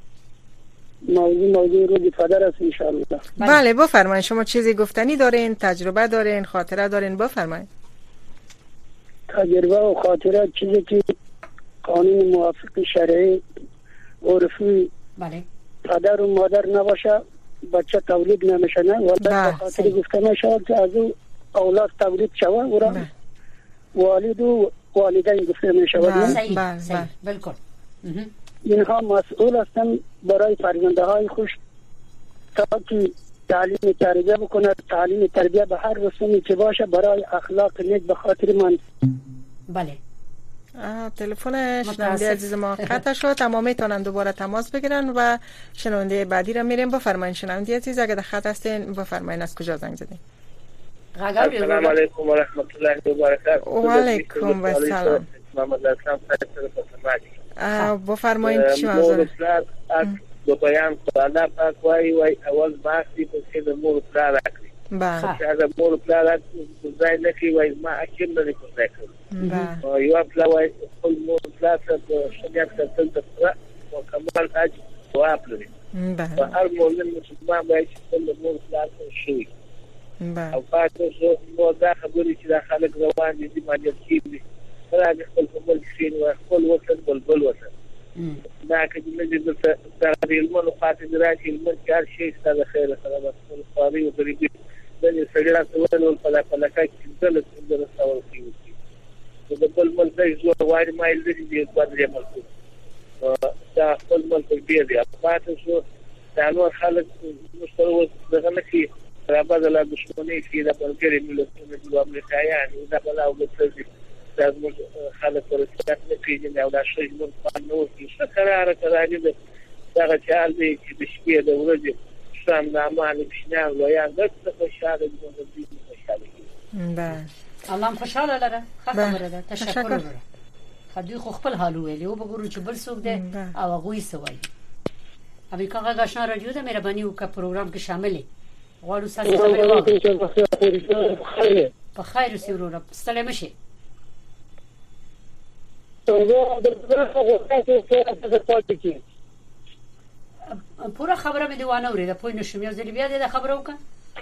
موضوع رو بی‌فدر است ان شاء الله. بله بفرمایید شما چیزی گفتنی دارین، تجربه دارین، خاطره دارین، بفرمایید. تجربه و خاطره چیزی که قانون موافق شرعی عرفی بله پدر و مادر نباشه بچه تولید نمیشه نه، ولی خاطر گفتن شد که از او اولاد تولید شوه او را والد و والدین گفته می شود. صحیح بالکل. اینها مسئول هستند برای فرزنده های خوش تا که تعلیم تربیه بکنه. تعلیم تربیه به هر رسومی که باشه برای اخلاق نیک به خاطر من. بله تلفن شنونده عزیز ما قطع شد، اما میتونن دوباره تماس بگیرن و شنونده بعدی را میریم. بفرمایید شنونده عزیز اگه در خط هستین بفرمایید از کجا زنگ زدین. السلام علیکم و رحمت الله و برکاته. و علیکم السلام. محمد اسلام صاحب بفرمایید چی منظور دو بیان خدا پاک وای اول باقی په څه د مور پلار راکړي. بله دا مور پلار ځای نه کوي وای ما اکیم نه کوي. بله یو پلار وای خپل مور پلار ته شریعت ته تل او کمال اج واپلري. بله هر مولن مسلمان وای چې خپل مور پلار ته شي. بله او پاتې شو نو دا خبرې چې دا خلک روان دي ماجر کیږي راځي خپل کومل شي نو خپل وطن بلبل وطن دا کې د دې د علمونو پاتې دراشي علم کار شي ستاسو خیر سره خپل خاري او غریبي د سړي راځول په لکه کې دل د رسول کیږي د بل ملک زو وایي مایل دي په دې ملک دا خپل ملک دی پاتې شو دا نور خلک مستوي دغه نه کی را بدل دشمنی کې د بلګری ملتونو د امریکایان او د بلاو د سړي د خلک ورسره نه کېږي او دا شی موږ په نو کې څه قرار کړی دی دا چال دی چې د شپې د ورځې شام نامه نشنه لویا د خوشاله دي خوشاله بله الله خوشاله لره خبره ده. تشکر. خدای خو خپل حال ویلی او بګورو چې بل څوک دی او هغه یې سوای. امریکا غږ آشنا رادیو د مهرباني او کا پروګرام کې شامل غواړو تاسو خبرې وکړو. په خیر اوسې وروره، ستړی مه شې. پوره خبره مې دې وانه اورېده، پوه نه شوم. یو ځل بیا دې دا خبره وکړه.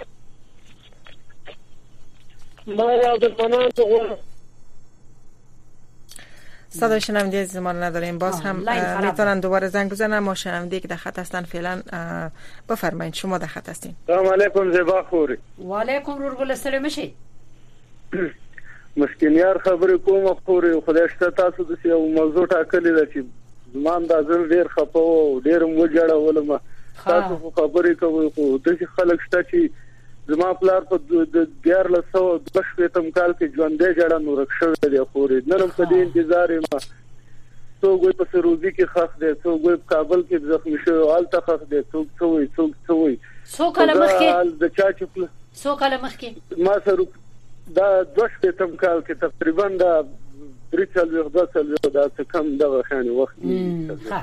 صدای شنونده عزیز ما نداریم، باز هم میتونن دوباره زنگ بزنن. ما شنونده که در خط هستن فعلا بفرمایید. شما در خط هستین. سلام علیکم زیبا خوری. و علیکم رورګل سره مشي. مسکینیار خبرې کوم خوري، خدای شته تاسو د یو موضوع ټاکلې ده چې زمان د ځل ډیر خپو او ډیر موجړه ولما تاسو خبرې کوي، خو د خلک شته چې زما پلار په 1422 کال کې ژوندې جوړه نور ښه دی خوري. نن په دې انتظار یم، څوک په سروزي کې خخ دی، څوک په کابل کې زخمی شو، حالت خخ دی، څوک څوک کله مخکې د چا چپل څوک کله مخکې ما سره دا 22 کال کې تقریبا دا 3 دا کم دغه خاني وخت ها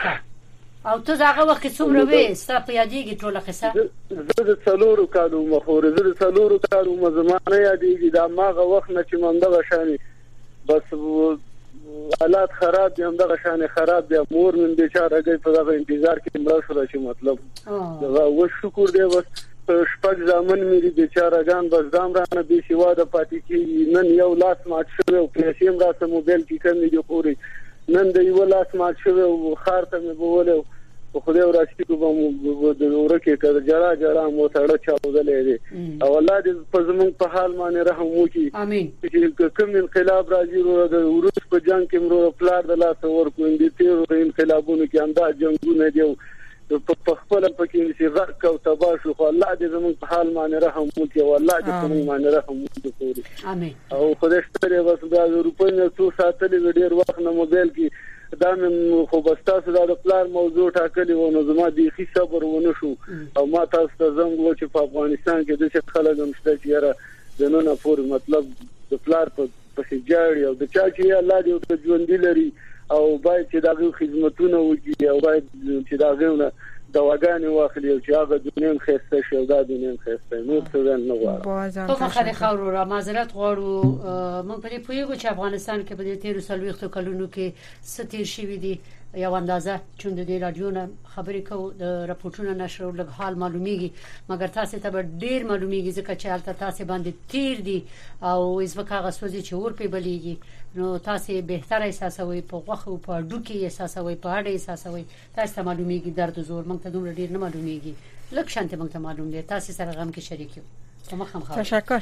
او ته هغه وخت څومره وې ستا په یادېږي ټوله قصه؟ زه د څلورو کالو مخورې، زه د څلورو کالو زمانه یادېږي. دا ماغه وخت نه چې من دغه شانې بس حالات خراب دي، هم دغه شانې خراب دي. مور من بیچاره گئی په دغه انتظار کې مړه شوه چې مطلب دغه و شکر دی. بس شپږ ځامن مې بیچاره ګان بس دام رانه بې سواده پاتې کېږي. نن یو لاس مات شوی او پیسې هم راسه موبایل کې کمې دي خورې. نن د یو لاس مات شوی او خار ته مې بولې په خدای وراستی کو به د ورکه کړه جړه مو تړه چاودلې دي. او الله دې په زمون په حال باندې رحم وکړي. امين. چې کوم انقلاب راځي ورو د روس په جنگ کې مرو پلار د لاس ورکو اندې تیر انقلابونو کې انده جنگونه دي په خپل پکې چې غرق او تباہ شو. الله دې زمون په حال باندې رحم وکړي او الله دې په موږ باندې رحم وکړي. امين. او خدای ستړي بس د روپۍ نه څو ساتلې ډېر وخت نه موبایل کې دا من خو بس تاسو دا د پلان موضوع ټاکلی و نو زما د خي صبر ونه شو. او ما تاسو ته زنګ و چې په افغانستان کې د څه خلک هم شته چې یاره د نن پور مطلب د پلار په جاړي او د چا چې الله دې ته ژوند لري او باید چې دغه خدمتونه وکړي او باید چې دغه دواګانې واخلي او چې هغه دنیم خسته شي او دا دنیم خسته نو څه نه غواړم. په مخه خاور را معذرت غواړو. مونږ په دې پوهیږو چې افغانستان کې په دې 13 کلونو کې ستیر شوی دي یو اندازه چون د رادیو نه خبرې کوو د راپورټونو نشر لږ حال معلومیږي، مګر تاسو ته ډیر معلومیږي ځکه چې حالت تاسو باندې تیر دي او اسبکه غسوځي چې ور په بلیږي نو تاسو به تر احساسوي په غوخه او په ډوکی احساسوي په اړه احساسوي. تاسو ته معلومیږي درد زور مونږ ته دومره ډیر نه معلومیږي، لږ شانته مونږ ته معلوم دي. تاسو سره غم کې شریک یو. تشکر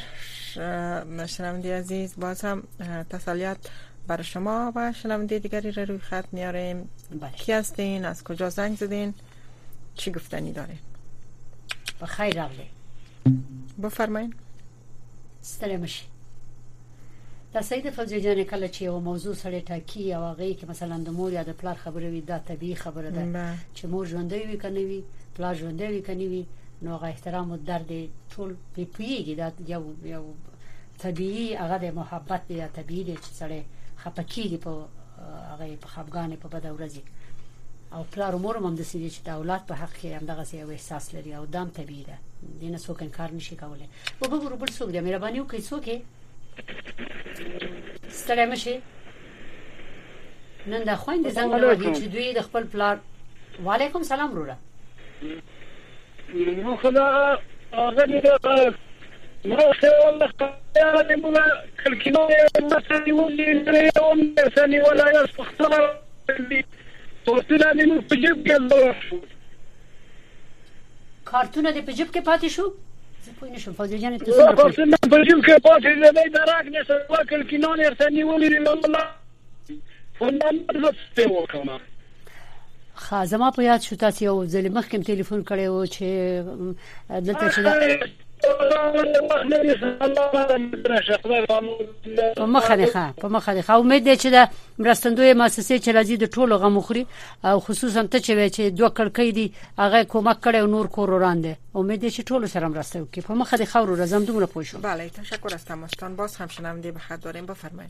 شنونده عزیز. باز هم تسلیت برای شما و شنونده دیگری را روی خط میاریم. کی هستین؟ از کجا زنگ زدین؟ چی گفتنی دارین؟ بخیر راغلی. بفرمایید. ستړی مشي. دا سید فوزي جان کله چې یو موضوع سره ټاکی او هغه کې مثلا د مور یا د پلار خبره وي دا طبيعي خبره ده چې مور ژوندۍ وي کني وي پلار ژوندۍ وي کني وي نو هغه احترام او درد ټول پیږي دا یو طبيعي هغه د محبت یا طبيعي دي چې سره خپکیږي په هغه په خپګانې په بد ورځي او پلار مور هم د سړي چې د اولاد په حق کې هم دغه یو احساس لري او دام طبيعي ده دینه څوک انکار نشي کولای. وګورئ بل څوک د مهرباني وکړئ څوک ستړی مشي. نن د خويندې څنګه راځي چې دوی د خپل پلار. وعلیکم سلام وروره. نو خدا هغه دې ما څه والله خیال دې موږ کلکینو مثلا ولې لري او مثلا ولا يستخسر توصلنا دې په جيب کې کارتونه دې په جيب کې پاتې شو. زه پوه نه شم فوزي جان ته څه کارتونه په جيب کې پاتې دې دراک نه سره کلکینو مثلا ولې والله فنان څه وکړم. زما په یاد شو تاسو یو ځل مخکې ټلیفون کړی و چې دلته چې په مخه ده امید ده چې د مرستندوی مؤسسې چې راځي د ټولو غو مخري او خصوصا ته چې دوه کړکۍ دي هغه کومک کړي او نور کور وړاندې امید ده چې ټولو سره مرسته وکړي. په مخه ده خاور رزم دومره پوه شو. بله تشکر از تماستان. باز هم شنونده به خط داریم بفرمایید.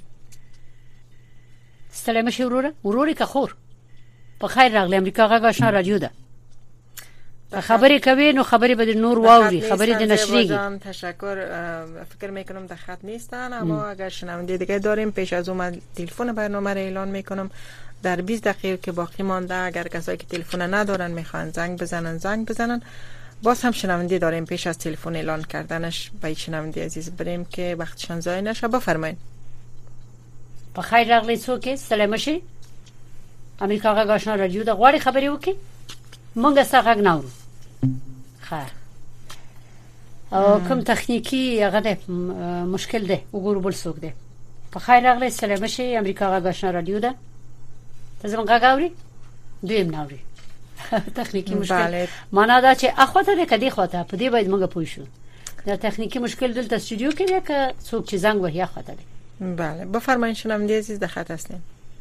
ستړی مشي وروره که خور په خیر راغلی. امریکا غږ آشنا رادیو ده. خبرې کوي نو خبرې به نور واوري، خبرې د نشریږي. تشکر. فکر میکنم در خط نیستن، اما اگر شنونده دیگه داریم پیش از اون من تلفن برنامه را اعلان میکنم. در 20 دقیقه که باقی مانده اگر کسایی که تلفن ندارن میخوان زنگ بزنن. باز هم شنونده داریم، پیش از تلفن اعلان کردنش به شنونده عزیز بریم که وقتشان ضایع نشه. بفرمایید. بخیر راغلی څوک سلام شي. امریکا غږ آشنا رادیو د غواړي خبرې وکي. مونږه څنګه ناورو. خیر. او کوم تخنیکی هغه مشکل ده وګورو بل څوک ده. بخیر راغلی سلام شي. امریکا غږ آشنا رادیو ده. تاسو مونږه غاوري؟ دویم ناوري. تخنیکی مشکل. معنا دا چې اخوته ده کدي خواته په دې باید مونږ پوه شو. دا تخنیکی مشکل دلته استودیو کې ده که څوک چې زنګ وهي اخوته ده. بله بفرمایید شنونده عزیز در خط هستین.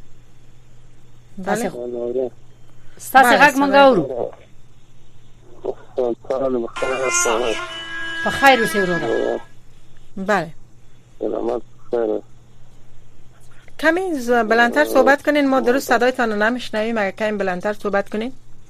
بله ستاسو غږ مونږ اورو. بخیر اوسئ ورو. بله کمی بلندتر صحبت کنین، ما درست صدایتان رو نمیشنویم. اگه کمی بلندتر صحبت کنین.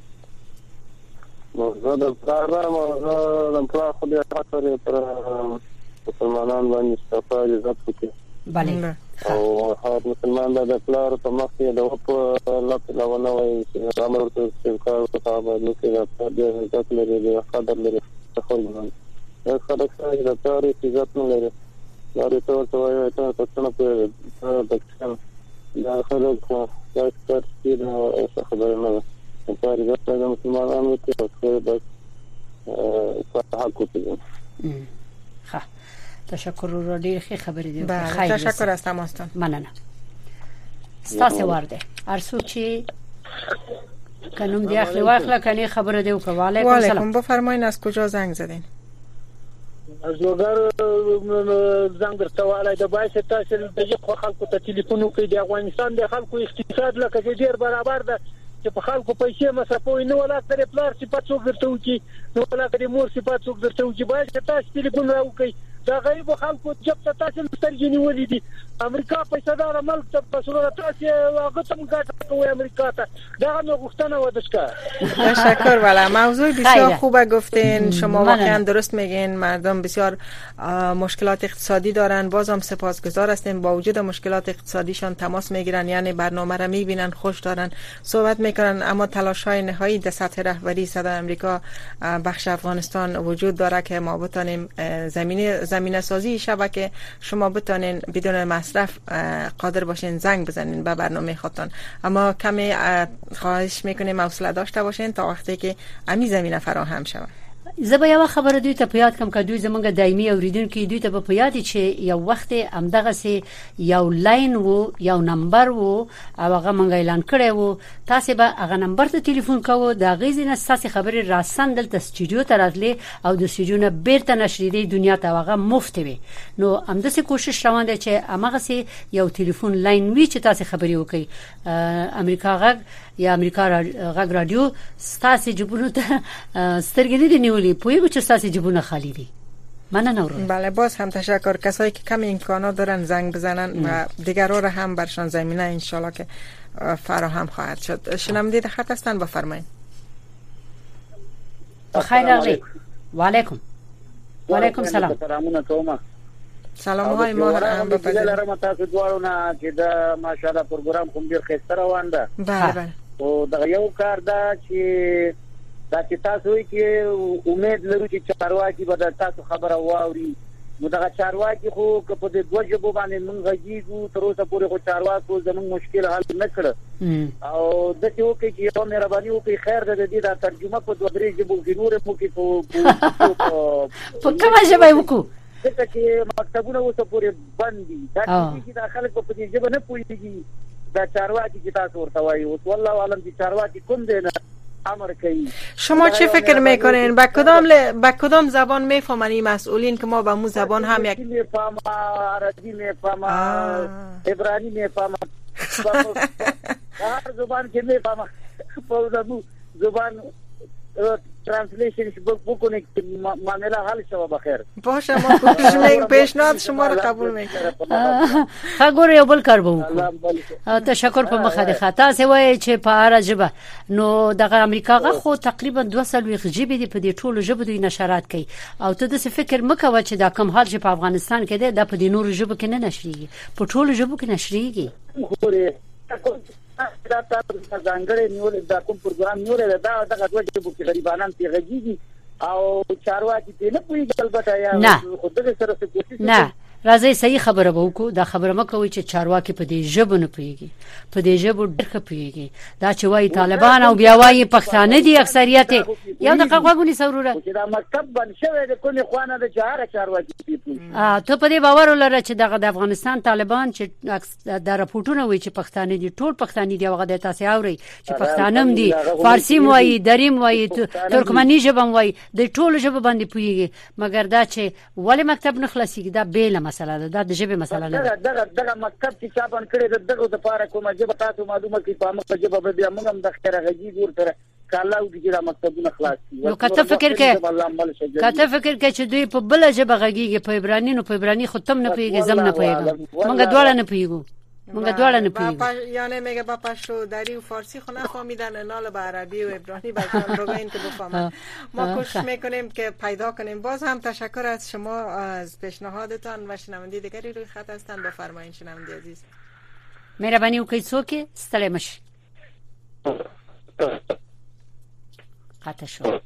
موضوع د پلار خو دې خاطر پر مسلمانان باندې استفاده عزت وکړي. بله او هر مسلمان د پلار په مخ کې د په الله تعالی ونوي چې امر ورته کار وکړي نو کې د عزت لري د قدر لري خو نه دا خلک چې د پلار عزت نه لري لري ته وایي ته څنګه په دکتور دا خلک دا ستاسو د خبره نه پلار عزت د مسلمانانو ته څه بس حق وکړي. ښه تشکر رو ډیر ښه خبرې دی. خیر تشکر از تماستان. مننه. ستاسو ورده ارسو چې کنوم دی اخلي واخله کني خبره دی وکړه. وعلیکم السلام. بفرمایید از کجا زنگ زدین؟ از لوګر زنګ درته والای د بایس تاسو د خلکو ته ټلیفون وکړي. د افغانستان د خلکو اقتصاد لکه ډیر برابر ده چې په خلکو پیسې مصرفوي نه ولا تر پلار صفات څوک درته وکړي نو ولا تر مور صفات څوک درته وکړي. بایس تاسو ټلیفون راوکړي دا غریب خلکو جب تاسو سترګې نیولې دي. امریکا پیسې دار ملک ته پسوره تاسو هغه تم ګټه کوي امریکا ته دا نو غوښتنه ودشکا. تشکر. والا موضوع بسیار خوبه گفتین. شما واقعا درست میگین. مردم بسیار مشکلات اقتصادی دارن. بازم سپاسگزار هستیم. با وجود مشکلات اقتصادیشان تماس میگیرن، یعنی برنامه را میبینن، خوش دارن، صحبت میکنن، اما تلاش های نهایی در سطح رهبری صدر امریکا بخش افغانستان وجود داره که ما بتونیم زمینه سازی شبکه شما بتونین بدون مصرف قادر باشین زنگ بزنین به برنامه خودتان. اما کمی خواهش میکنیم حوصله داشته باشین تا وقتی که امی زمینه فراهم شود. زه یو خبره دوی ته په یاد کوم کډوی زمونږ دایمي اوریدونکو دوی ته په یاد چې یو وخت امدغه سي یو لاین وو یو نمبر وو او هغه مونږ اعلان کړی وو تاسو به هغه نمبر ته ټلیفون کوو دا غیزنه تاسو خبرې راسن دلته استودیو ته راتلې او د استودیو نه بیرته نشریدي دنیا ته هغه مفت وي. نو همداسې کوشش روان دي چې هغه سي یو ټلیفون لاین وی چې تاسو خبرې وکړي. امریکا غږ یا امریکا غږ رادیو تاسو جبونو ته سترګې دي نیولې پویږي چې تاسو جبونه خالی دي. مننه. بله باز هم تشکر. کسایی که کم امکانات دارن زنگ بزنن و دیگران را هم برشان زمینه انشالله که فراهم خواهد شد. شنونده در خط هستن بفرمایید. بخیر راغلی. و علیکم سلام. سلام های ما هم بپذیرید. لرم تاسو دوارونه چې دا ماشاءالله پروګرام کوم ډیر ښه روان ده. بله او دا یو کار دا چې تاسو کې امید لرو چې چارواکي به تاسو خبره واوري. نو دا چارواکي خو په دې دوه ژبو باندې موږ غږیږو تر اوسه پورې خو چارواکو زموږ مشکل حل نه کړ او د څه وکړي چې یو مهرباني وکړي خیر ده دې دا ترجمه په دوه درې ژبو کې نور مو کې په کومه ژبه وکړو ځکه چې مکتبونه اوسه پورې بند دي دا چې دا خلک په دې ژبه نه پوهیږي دا چارواکي چې تاسو ورته وایي او والله عالم دي چارواکي کوم دی نه شما چه فکر میکنین با کدام زبان میفهمن این مسئولین که ما با مو زبان هم یک میفهمم عربی میفهمم عبرانی میفهمم هر زبان که میفهمم په زبان ترانسلیشن بکنید که معامله حل شود بخیر. باشه ما کوشش میکنیم، پیشنهاد شما رو قبول میکنیم. خاګور یو بل کار وکړو. تشکر په مخه ده. تاسو وایي چې په اړه ژبه نو د امریکا خو تقریبا 200 ژبې دي په دې ټولو ژبو دوی نشرات کوي او ته د فکر مکوه چې دا کم حال چې په افغانستان کې ده د په دې نورو ژبو کې نه نشریږي، په ټولو ژبو کې نشریږي. دا تاسو څنګه نیول دا کوم پروګرام نیول دا دغه دوه ژبو کې غریبانان پیغږي او چارواکي په نه پوي البته یا خو دغه سره څه کوشش نه راځي صحیح خبره وکړو. دا خبره مکوي چې چارواکي په دې ژبه نه پويږي، په دې ژبه ډېر پويږي. دا چې وایي طالبان او بیا وایي پښتانه دي اکثریت یو دغه غوګونی سروره چې دا مکتب بن شوی د کومې خوانه د چاره چارواکي پوي. ته په دې باور ولر چې دغه د افغانستان طالبان چې د راپورټونو وایي چې پښتانه دي، ټول پښتانه دي، هغه د تاسو اوري چې پښتانم دي، فارسی وایي، دریم وایي، ترکمنی ژبه وایي، د ټول ژبه باندې پويږي. مګر دا چې ولې مکتب نه خلاصيږي دا بیل مسله ده، د ژبې مسله نه ده. دغه مکتب چې چا باندې کړی دغه د پاره کومه ژبه تاسو معلومه کی په موږ ژبه به بیا موږ هم د خیره غږی ورته کالاو دي چې مکتبونه خلاص شي. نو کته فکر کې چې دوی په بل ژبه غږیږي، په عبرانی نو په عبرانی خو تم نه پیږي، زم نه پیږي، موږ دواړه نه پیږو، موږ دواړه نه پیږو. یعنی میگه با پشتو دری و فارسی خو نفهمیدن، نال به عربی و عبرانی بلکه رو این که بفهمن. ما کوشش میکنیم که پیدا کنیم. باز هم تشکر از شما از پیشنهادتان و شنونده دیگری روی خط هستن. بفرمایید شنونده عزیز. مهربانی وکړئ څوک ستړی مشي. قطع شو.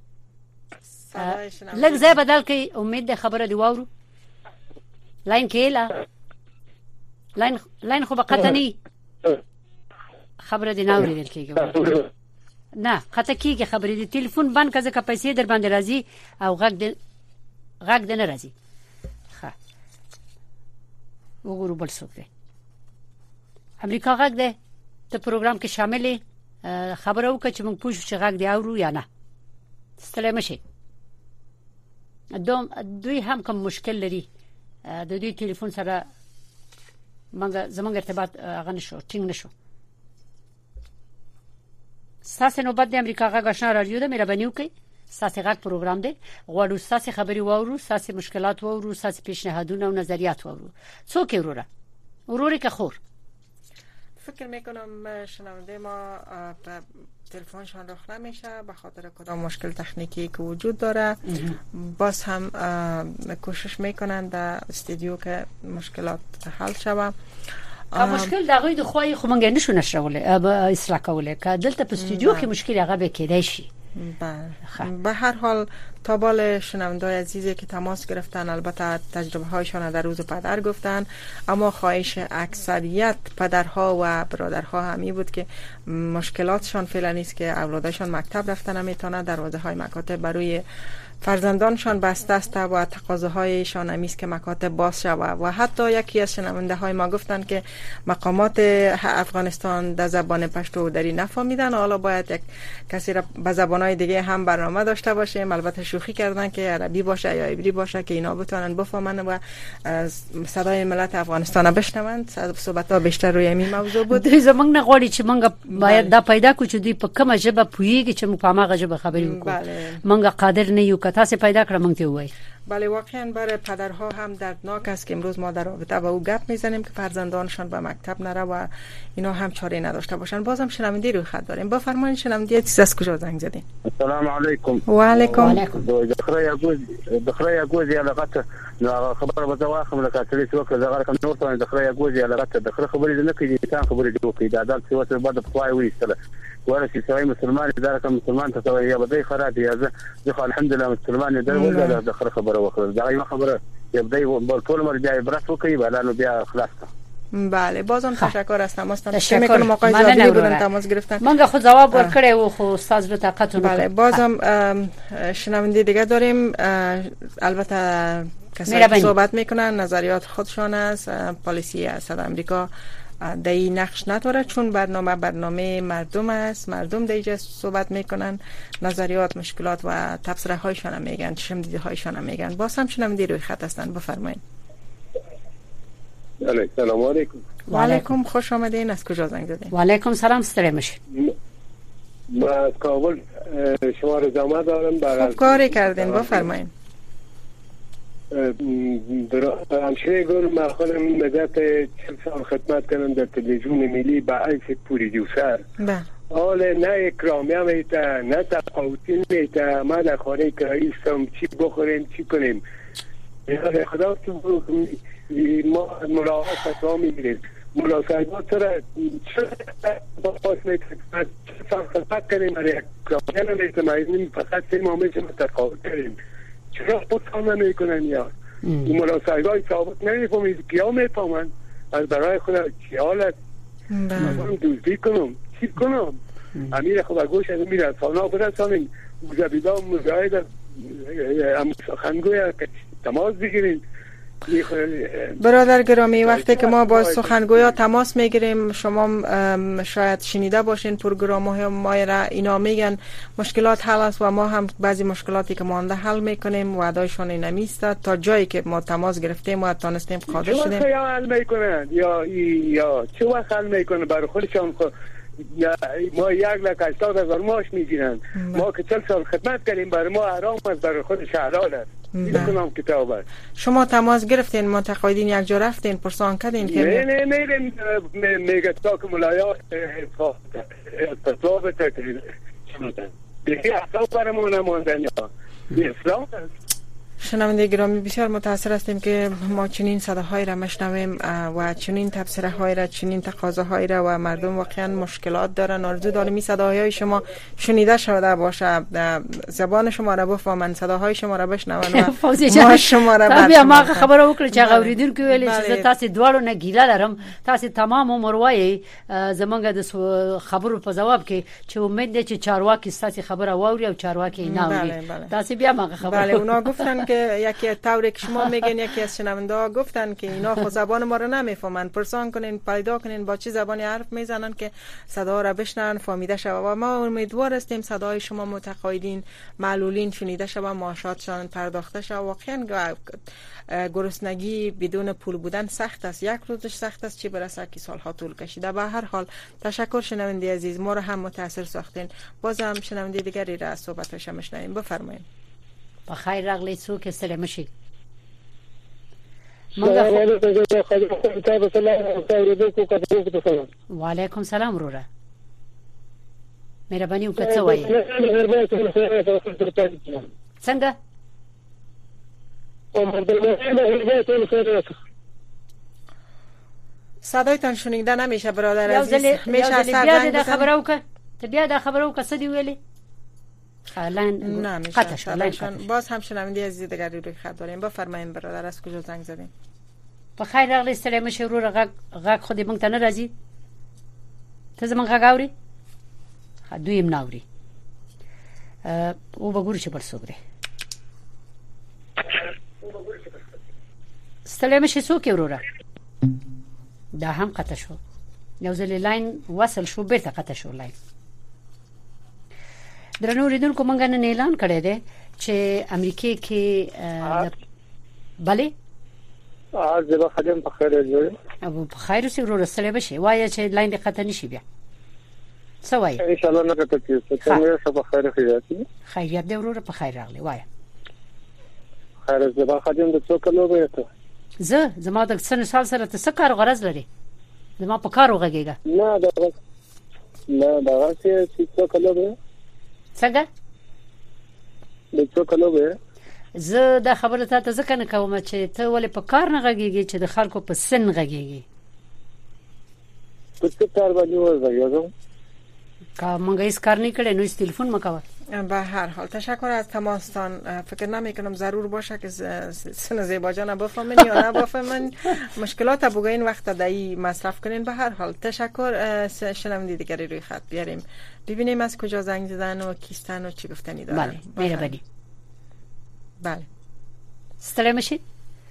لږ ځای بدل کړئ، امید ده خبره دی واورو. لاین کېلا لاین خو بقطع نه خبره دی ناوري دل کېږي نه قطع کېږي خبره دی. ټلیفون بند کړه ځکه پیسې در باندې راځي او غږ د نه راځي. ښه وګورو بل څوک دی. امریکا غږ دی، ته پروګرام کې شامل خبره وکړه چې موږ پوه شو چې غږ دی اورو یا نه. ستړی مشئ. دوی هم کوم مشکل لري، د دوی ټلیفون سره زمونږ ارتباط هغه نشو ټینګ نشو. ستاسو نوبت د امریکا غږ آشنا رادیو ده. مهرباني وکړئ ستاسو غږ پروګرام دی، غواړو ستاسو خبري واورو، ستاسو مشکلات واورو، ستاسو پیشنهادونه او نظریات واورو. څوک وروره که خور فکر میکنم شنونده ما تلفنشان رخ نمیشه به خاطر کدام مشکل تکنیکی که وجود داره. باز هم کوشش میکنن در استودیو که مشکلات حل شوه. مشکل دغه د خوای خو مونږ نشو نشروله اصلاح کوله که دلته په استودیو کې مشکل هغه به کېدای شي. به هر حال تا بال شنوندای عزیزی که تماس گرفتن البته تجربه هایشان در روز پدر گفتن، اما خواهش اکثریت پدرها و برادرها همی بود که مشکلاتشان فعلا نیست که اولادشان مکتب رفتن نمیتونه، دروازه های مکاتب برای فرزندانشان بسته است و تقاضاهایشان همی است که مکاتب باز شود. و حتی یکی از شنونده های ما گفتن که مقامات افغانستان در زبان پشتو دری نفهمیدن، حالا باید یک کسی را به زبانهای دیگه هم برنامه داشته باشیم. البته شوخی کردن که عربی باشه یا عبری باشه که اینا بتونن بفهمن و صدای ملت افغانستان را بشنوند. صحبت‌ها بیشتر روی این موضوع بود. دوی زمونږ نه غواړي چې مونږ باید دا پیدا کړو چې دوی په کومه ژبه پوهیږي چې موږ په هغه ژبه خبرې وکړو. مونږ قادر نه یو که تاسو پیدا کړم مونږ ته وایي. بله واقعا برای پدرها هم دردناک است که امروز ما در رابطه با او گپ میزنیم که فرزندانشان به مکتب نره و اینا هم چاره نداشته باشن. بازم شنونده روی خط داریم. بفرمایید شنونده چیز از کجا زنگ زدین؟ السلام علیکم. و علیکم. دخره گوزی علاقه خبر به واخم لکه چې څوک زغره کوم نور ته دخره گوزی علاقه دخره خبرې نه کوي ځان خبرې دی کوي دا د څه وته بعد په وایي وستله ورسې سوي مسلمان دا کوم مسلمان ته سوي یا بدای خراب یا زه الحمدلله مسلمان دی ولدا دخره خبره وکړه دا یو خبره یبدای بل ټول مرجع برات وکي بلانو بیا خلاص. بله بازم تشکر از تماستان. تشکر میکنم آقای زابلی بودن تماس گرفتن. من خود جواب ورکړی او خو استاد به طاقت نه. بله بازم شنونده دیگه داریم. البته کسایی صحبت میکنن نظریات خودشان است. پالیسی صد آمریکا در این نقش نداره چون برنامه مردم است. مردم در اینجا صحبت میکنن، نظریات، مشکلات و تبصره هایشان هم میگن، چشم دیده هایشان هم میگن. باز هم شنونده روی خط هستن. بفرمایید. سلام علیکم. و علیکم خوش آمدین. از کجا زنگ زدین؟ و علیکم سلام. ستړی مشئ. من از کابل شما رو زحمت دارم. خوب کاری کردین، بفرمایین. همشهری گل من خودم مدت 40 سال خدمت کردم در تلویزیون ملی به حیث پرودیوسر. حال نه اکرامیه میته نه تقاوتی میته. من در خانه کرایی استم، چی بخوریم چی کنیم. خدا تو ما ملاحظه فتوا میگیریم. ملاحظات چرا باز میته خدمت کنیم برای اکرامیه نمیته مایزنیم فقط 3 ماه میشه تقاوت کنیم. چرا خودتان نمیکنن یا این ملاحظه‌های ثابت نمیفهمید کیا میفهمن از برای خود خیالت من دوزی کنم چی کنم امیر خب گوش از میره سانا برسانیم مزبیدان مزاید سخنگوی تماس بگیرین. برادر گرامی، وقتی که ما با سخنگویا تماس میگیریم، شما شاید شنیده باشین پروگرام های ما را، اینا میگن مشکلات حل است و ما هم بعضی مشکلاتی که مانده حل میکنیم. وعدهشون نمیسته تا جایی که ما تماس گرفتیم و تانستیم قادر شدیم. چه وقت حل میکنن یا چه وقت حل میکنن برای خودشان؟ ما 1,80,000 ماش میگیرن. ما که 40 سال خدمت کردیم برای ما حرام است، برای خودش حلال است. میکنم کتاب است. شما تماس گرفتین، متقاعدین یک جا رفتین پرسان کردین که نه میگه تا که ملایات فتوا بده دیگه اصلا برامون نماندن یا اسلام است. شنونده گرامی، بسیار متاسف هستیم که ما چنین صداهایی را مشنویم و چنین تبصره هایی را، چنین تقاضاهایی را و مردم واقعا مشکلات دارن. آرزو داریم این صداهای شما شنیده شده باشه، زبان شما را بفهمن، صداهای شما را بشنون و ما شما را بیا ما خبر وکړه چې غوریدل کې ویل چې تاسو دواړو نه ګیله لرم، تاسو تمام عمر وایي زمونږ د خبرو په جواب کې چې امید دي چې چارواکي تاسو خبره واوري او چارواکي نه اوري. تاسو بیا ما خبر. بله، اونا گفتن که یکی طوری که شما میگین، یکی از شنونده ها گفتن که اینا خود زبان ما رو نمیفهمن، پرسان کنین پیدا کنین با چه زبانی حرف میزنن که صدا را بشنن فهمیده شود. و ما امیدوار هستیم صدای شما متقاعدین معلولین شنیده شود، معاشاتشان پرداخته شود. واقعا گرسنگی بدون پول بودن سخت است، یک روزش سخت است چه برسه که سالها طول کشیده. به هر حال تشکر شنونده عزیز، ما رو هم متاثر ساختین. بازم شنونده دیگری را صحبتش میشنویم. بفرمایید. بخیر راغلی څوک ستړي مشي. وعلیکم سلام وروره، مهرباني وکړه څه وایي؟ څنګه؟ صدایتان شنیده نمیشه برادر عزیز. میشه بیا د خبرو وکړه، ته بیا د خبرو وکړه څه دی ویلي؟ نه میشه. باز هم شنونده عزیز دیگری روی خط داریم. بفرمایید برادر، از کجا زنگ زدین؟ بخیر راغلی، ستړي مشه وروره. غږ خو دې مونږ ته نه راځي، ته زمونږ غږ اورې؟ دوی هم نه اوري. او به ګورو چې بل څوک دی. ستړي مشه څوک یې وروره؟ دا هم قطع شو. یو ځل لاین وصل شو بیرته قطع شو لاین. درنو اوریدونکو، مونږ نن اعلان کړی دی چې امریکای کې بله زبا خدم په خیر جوړ او په خیر اوسې ورور سره بشي وایي چې لاین دې قطع نشي بیا څه وایي؟ ان شاء الله نه قطع کیږي. څنګه په خیر خیراتي خیریت دې ورور په خیر راغلی وایي. خیر زبا خدم د څو کلو به ته زما د سن سال سره ته څه کار غرض لري؟ زما په کار وغږیږه. نه دا چې څو کلو به څنګه؟ د څو کلو به زه دا خبره ته ځکه نه کوم چې ته ولې په کار نه غږیږي چې د خلکو په سن غږیږي. په څه کار باندې وځي؟ که مونږ هیڅ کار نه کړی نو هیڅ تلفن مکوه. به هر حال تشکر از تماستان. فکر نمی کنم ضرور باشه که سن زیبا جان بفهمین یا نه بفهمین، مشکلات بگوین وقت دایی مصرف کنین. به هر حال تشکر. شنونده دیگری روی خط بیاریم ببینیم از کجا زنگ زدن و کیستن و چی گفتنی دارن. بله مهربانی. بله ستړي مشي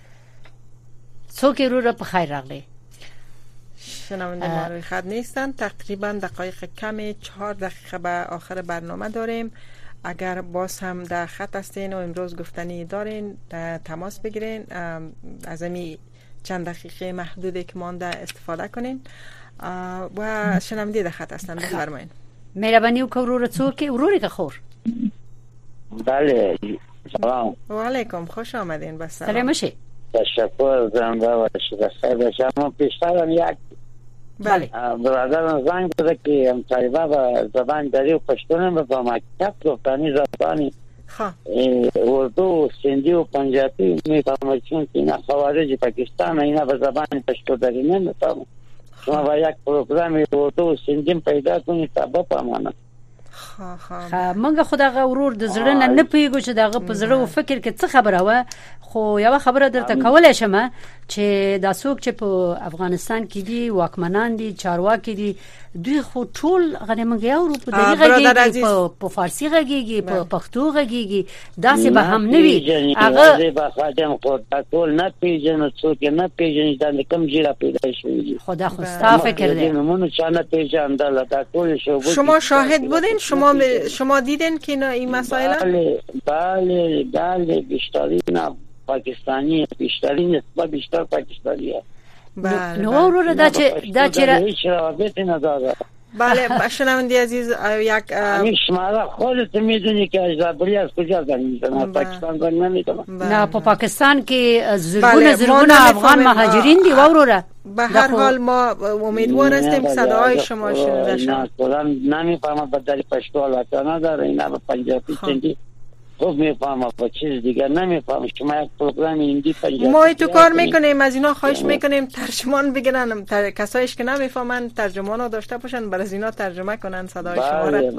څوک رو په خیر راغلی. شنونده ما روی خط نیستن. تقریبا دقایق کمی 4 دقیقه به آخر برنامه داریم. اگر باز هم در خط هستین و امروز گفتنی دارین تماس بگیرین، از امی چند دقیقه محدودی که مانده استفاده کنین. و شنونده در خط هستن. بفرمایید. مهرباني وکړه څوک وروري که خور. بله سلام. و علیکم، خوش آمدین. بس سلام شه. تشکر زنده باشید. خیر شما. پیشترم یک بله برادرم زنگ بوده که هم طالبا و زبان دری و پشتون به مکتب گفتنی زبانی اردو سندی و پنجابی میفهمه، چون که اینا خوارج پاکستان اینا به زبان پشتو دری نمیفهمه. شما با یک پروگرام اردو و سندی پیدا کنید تا بفهمانه. منګه خدای ورور د زړه نه پیګو چې دغه په زړه او فکر کې څه خبره و، خو یو خبره درته کولای شم چې دا څوک چې په افغانستان کې دي واکمنان دي چارواکي دي دوی خو ټول غنمګي او په دغه په فارسی غږیږي په پښتو غږیږي داسې به هم نه وي. هغه به خادم خو ټول نه پیژني، څوک نه پیژني دا کوم جیره پیدا شوی. خدا خو ستا فکر دی نمونه چانه پیژندل دا ټول شو. شما شاهد بودین؟ شما دیدین که این مسائل؟ بله بیشترین پاکستانی، بیشترین بیشتر پاکستانی هست. بله نو رو دا چرا هیچ رابطه نداره. بله شنونده عزیز یک شما خودت میدونی که اجرابری از کجا داریم، پاکستان داریم نمیدونم. نه په پاکستان کې زرگونه افغان مهاجرین دی وروره. به هر حال ما امیدوار هستیم صدای شما شنیده شد. نمیفهمم بدلی پشتو علاقه نداره، اینا به پنجابی سندی خوب میفهمم، با چیز دیگر نمیفهمم. شما یک پروگرام هندی پنجابی ما تو کار میکنیم، از اینا خواهش میکنیم ترجمان بگیرن، کسایش که نمیفهمن ترجمان ها داشته باشن، برای از اینا ترجمه کنن صدای شما را.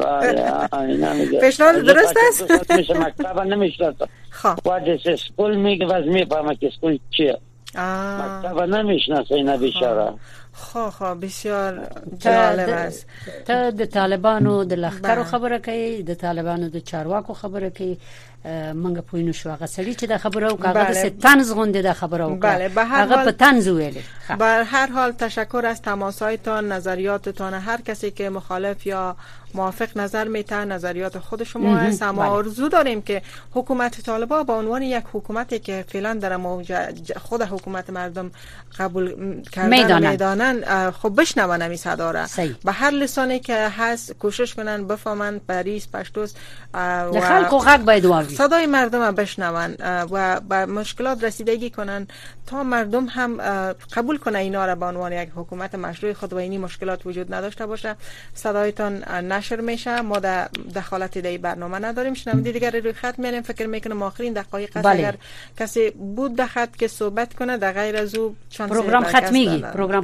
بله پیشنهاد درست است؟ میشه مکتب نمیشناسم. وادس اسکول میگه باز میفهمم که اسکول چیه. مکتب نمیشناسه اینا بیچاره. خب بسیار جالب است. ته د طالبانو د لخرو خبره کوي، د طالبانو د چارواکو خبره کوي. منګه پوینو شو هغه سړي چې د خبرو کاغذ سه طنز غونډه د خبرو هغه په طنز ویلي. به هر حال تشکر از تماسهایتان، نظریاتتان. هر کسی که مخالف یا موافق نظر میته نظریات خود شما است، اما آرزو داریم که حکومت طالبان به عنوان یک حکومتی که فعلا در خود حکومت مردم قبول کردن میدانن خب بشنون این صدا را به هر لسانی که هست کوشش کنن بفهمن پاریس پشتوس و خلق حق باید واوری صدای مردم بشنون و به مشکلات رسیدگی کنن تا مردم هم قبول کنه اینا را به عنوان یک حکومت مشروع خود و اینی مشکلات وجود نداشته باشه. صدایتان نشر میشه، ما دخالت در برنامه نداریم. شنونده دیگر روی خط میریم، فکر میکنم آخرین دقایق است. اگر کسی بود در خط که صحبت کنه در غیر از او پروگرام ختمیگی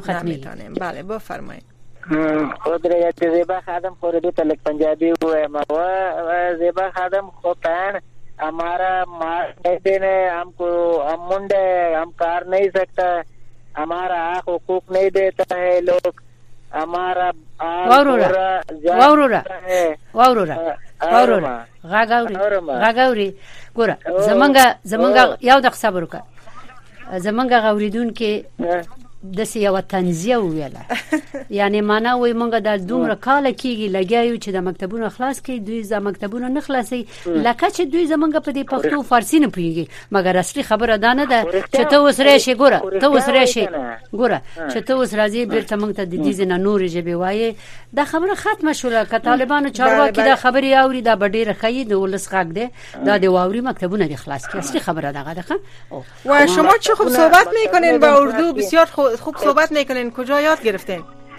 بله بفرمایید. خدایت زیبا خادم خوردو تلک پنجابی हुए वो زیبا خادم خوتان हमारा मार नहीं देने हमको हम मुंडे हम कार नहीं सकता, हमारा हक हुकूक नहीं देता है लोग, हमारा واورورا غاغاوري ګوره زمونږ یو د صبر وکړه زمونږ غوریدون کې د سیاو تنزیه ویله یعنی معنا وای مونږ د دومره کال کېږي لګیایو چې د مکتبونو خلاص کې دوی ز مکتبونو نه خلاصي لکه چې دوی زمونږ په دې پښتو فارسی نه پیږي مګر اصلي خبره دا نه ده چې ته وسره شي ګوره ته وسره شي ګوره چې ته وسره زی بیرته مونږ ته د دې نه نور جبي وایي دا خبره ختمه شوله که طالبانو چارواکي دا خبري اوري دا ډېر خې د ولس غږ ده دا د واوري مکتبونه د خلاص کې اصلي خبره ده و شما چه خوب صحبت میکنین با اردو بسیار خوب صحبت میکنین کجا یاد گرفتین؟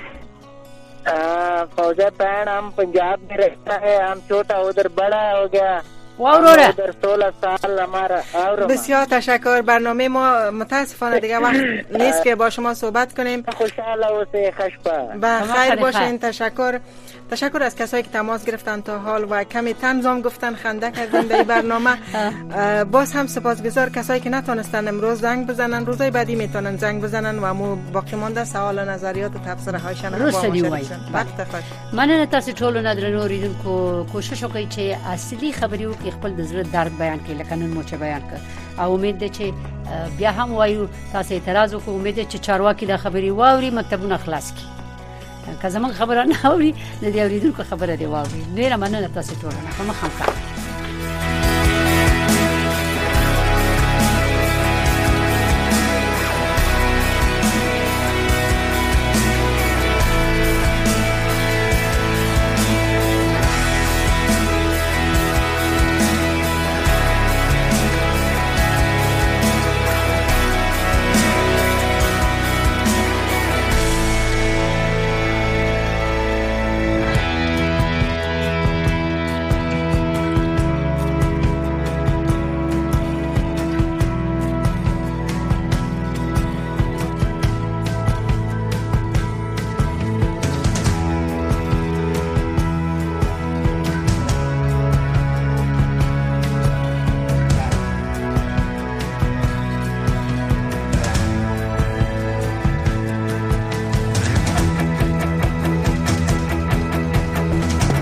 फौजा बहन हम पंजाब में रहता है, हम छोटा उधर बड़ा हो गया उधर 16 साल हमारा. بسیار تشکر. برنامه ما متاسفانه دیگه وقت نیست که با شما صحبت کنیم. خوشحال و خوشبخت با خیر باشین. تشکر از کسایی که تماس گرفتن تا حال و کمی طنزام گفتن خنده کردن در برنامه. باز هم سپاسگزار کسایی که نتونستن امروز زنگ بزنن، روزهای بعدی میتونن زنگ بزنن و مو باقی مونده سوال و نظریات و تبصره هایشان با ما شریک. وقت خوش. من تاسو ټول نظرونو اوریدونکو کوشش وکړئ چې اصلي خبرې وکړئ، خپل د زړه درد بیان کړئ لکه نن مو چې بیان کړ. او امید ده چې بیا هم وایو تاسو اعتراض وکړو، امید ده چې چارواکي د خبرې واوري مکتبونه خلاص کړي. که زمونږ خبره نه اوري د دې اوریدونکو خبره دی واوري. ډیره مننه تاسو ټول. په مخه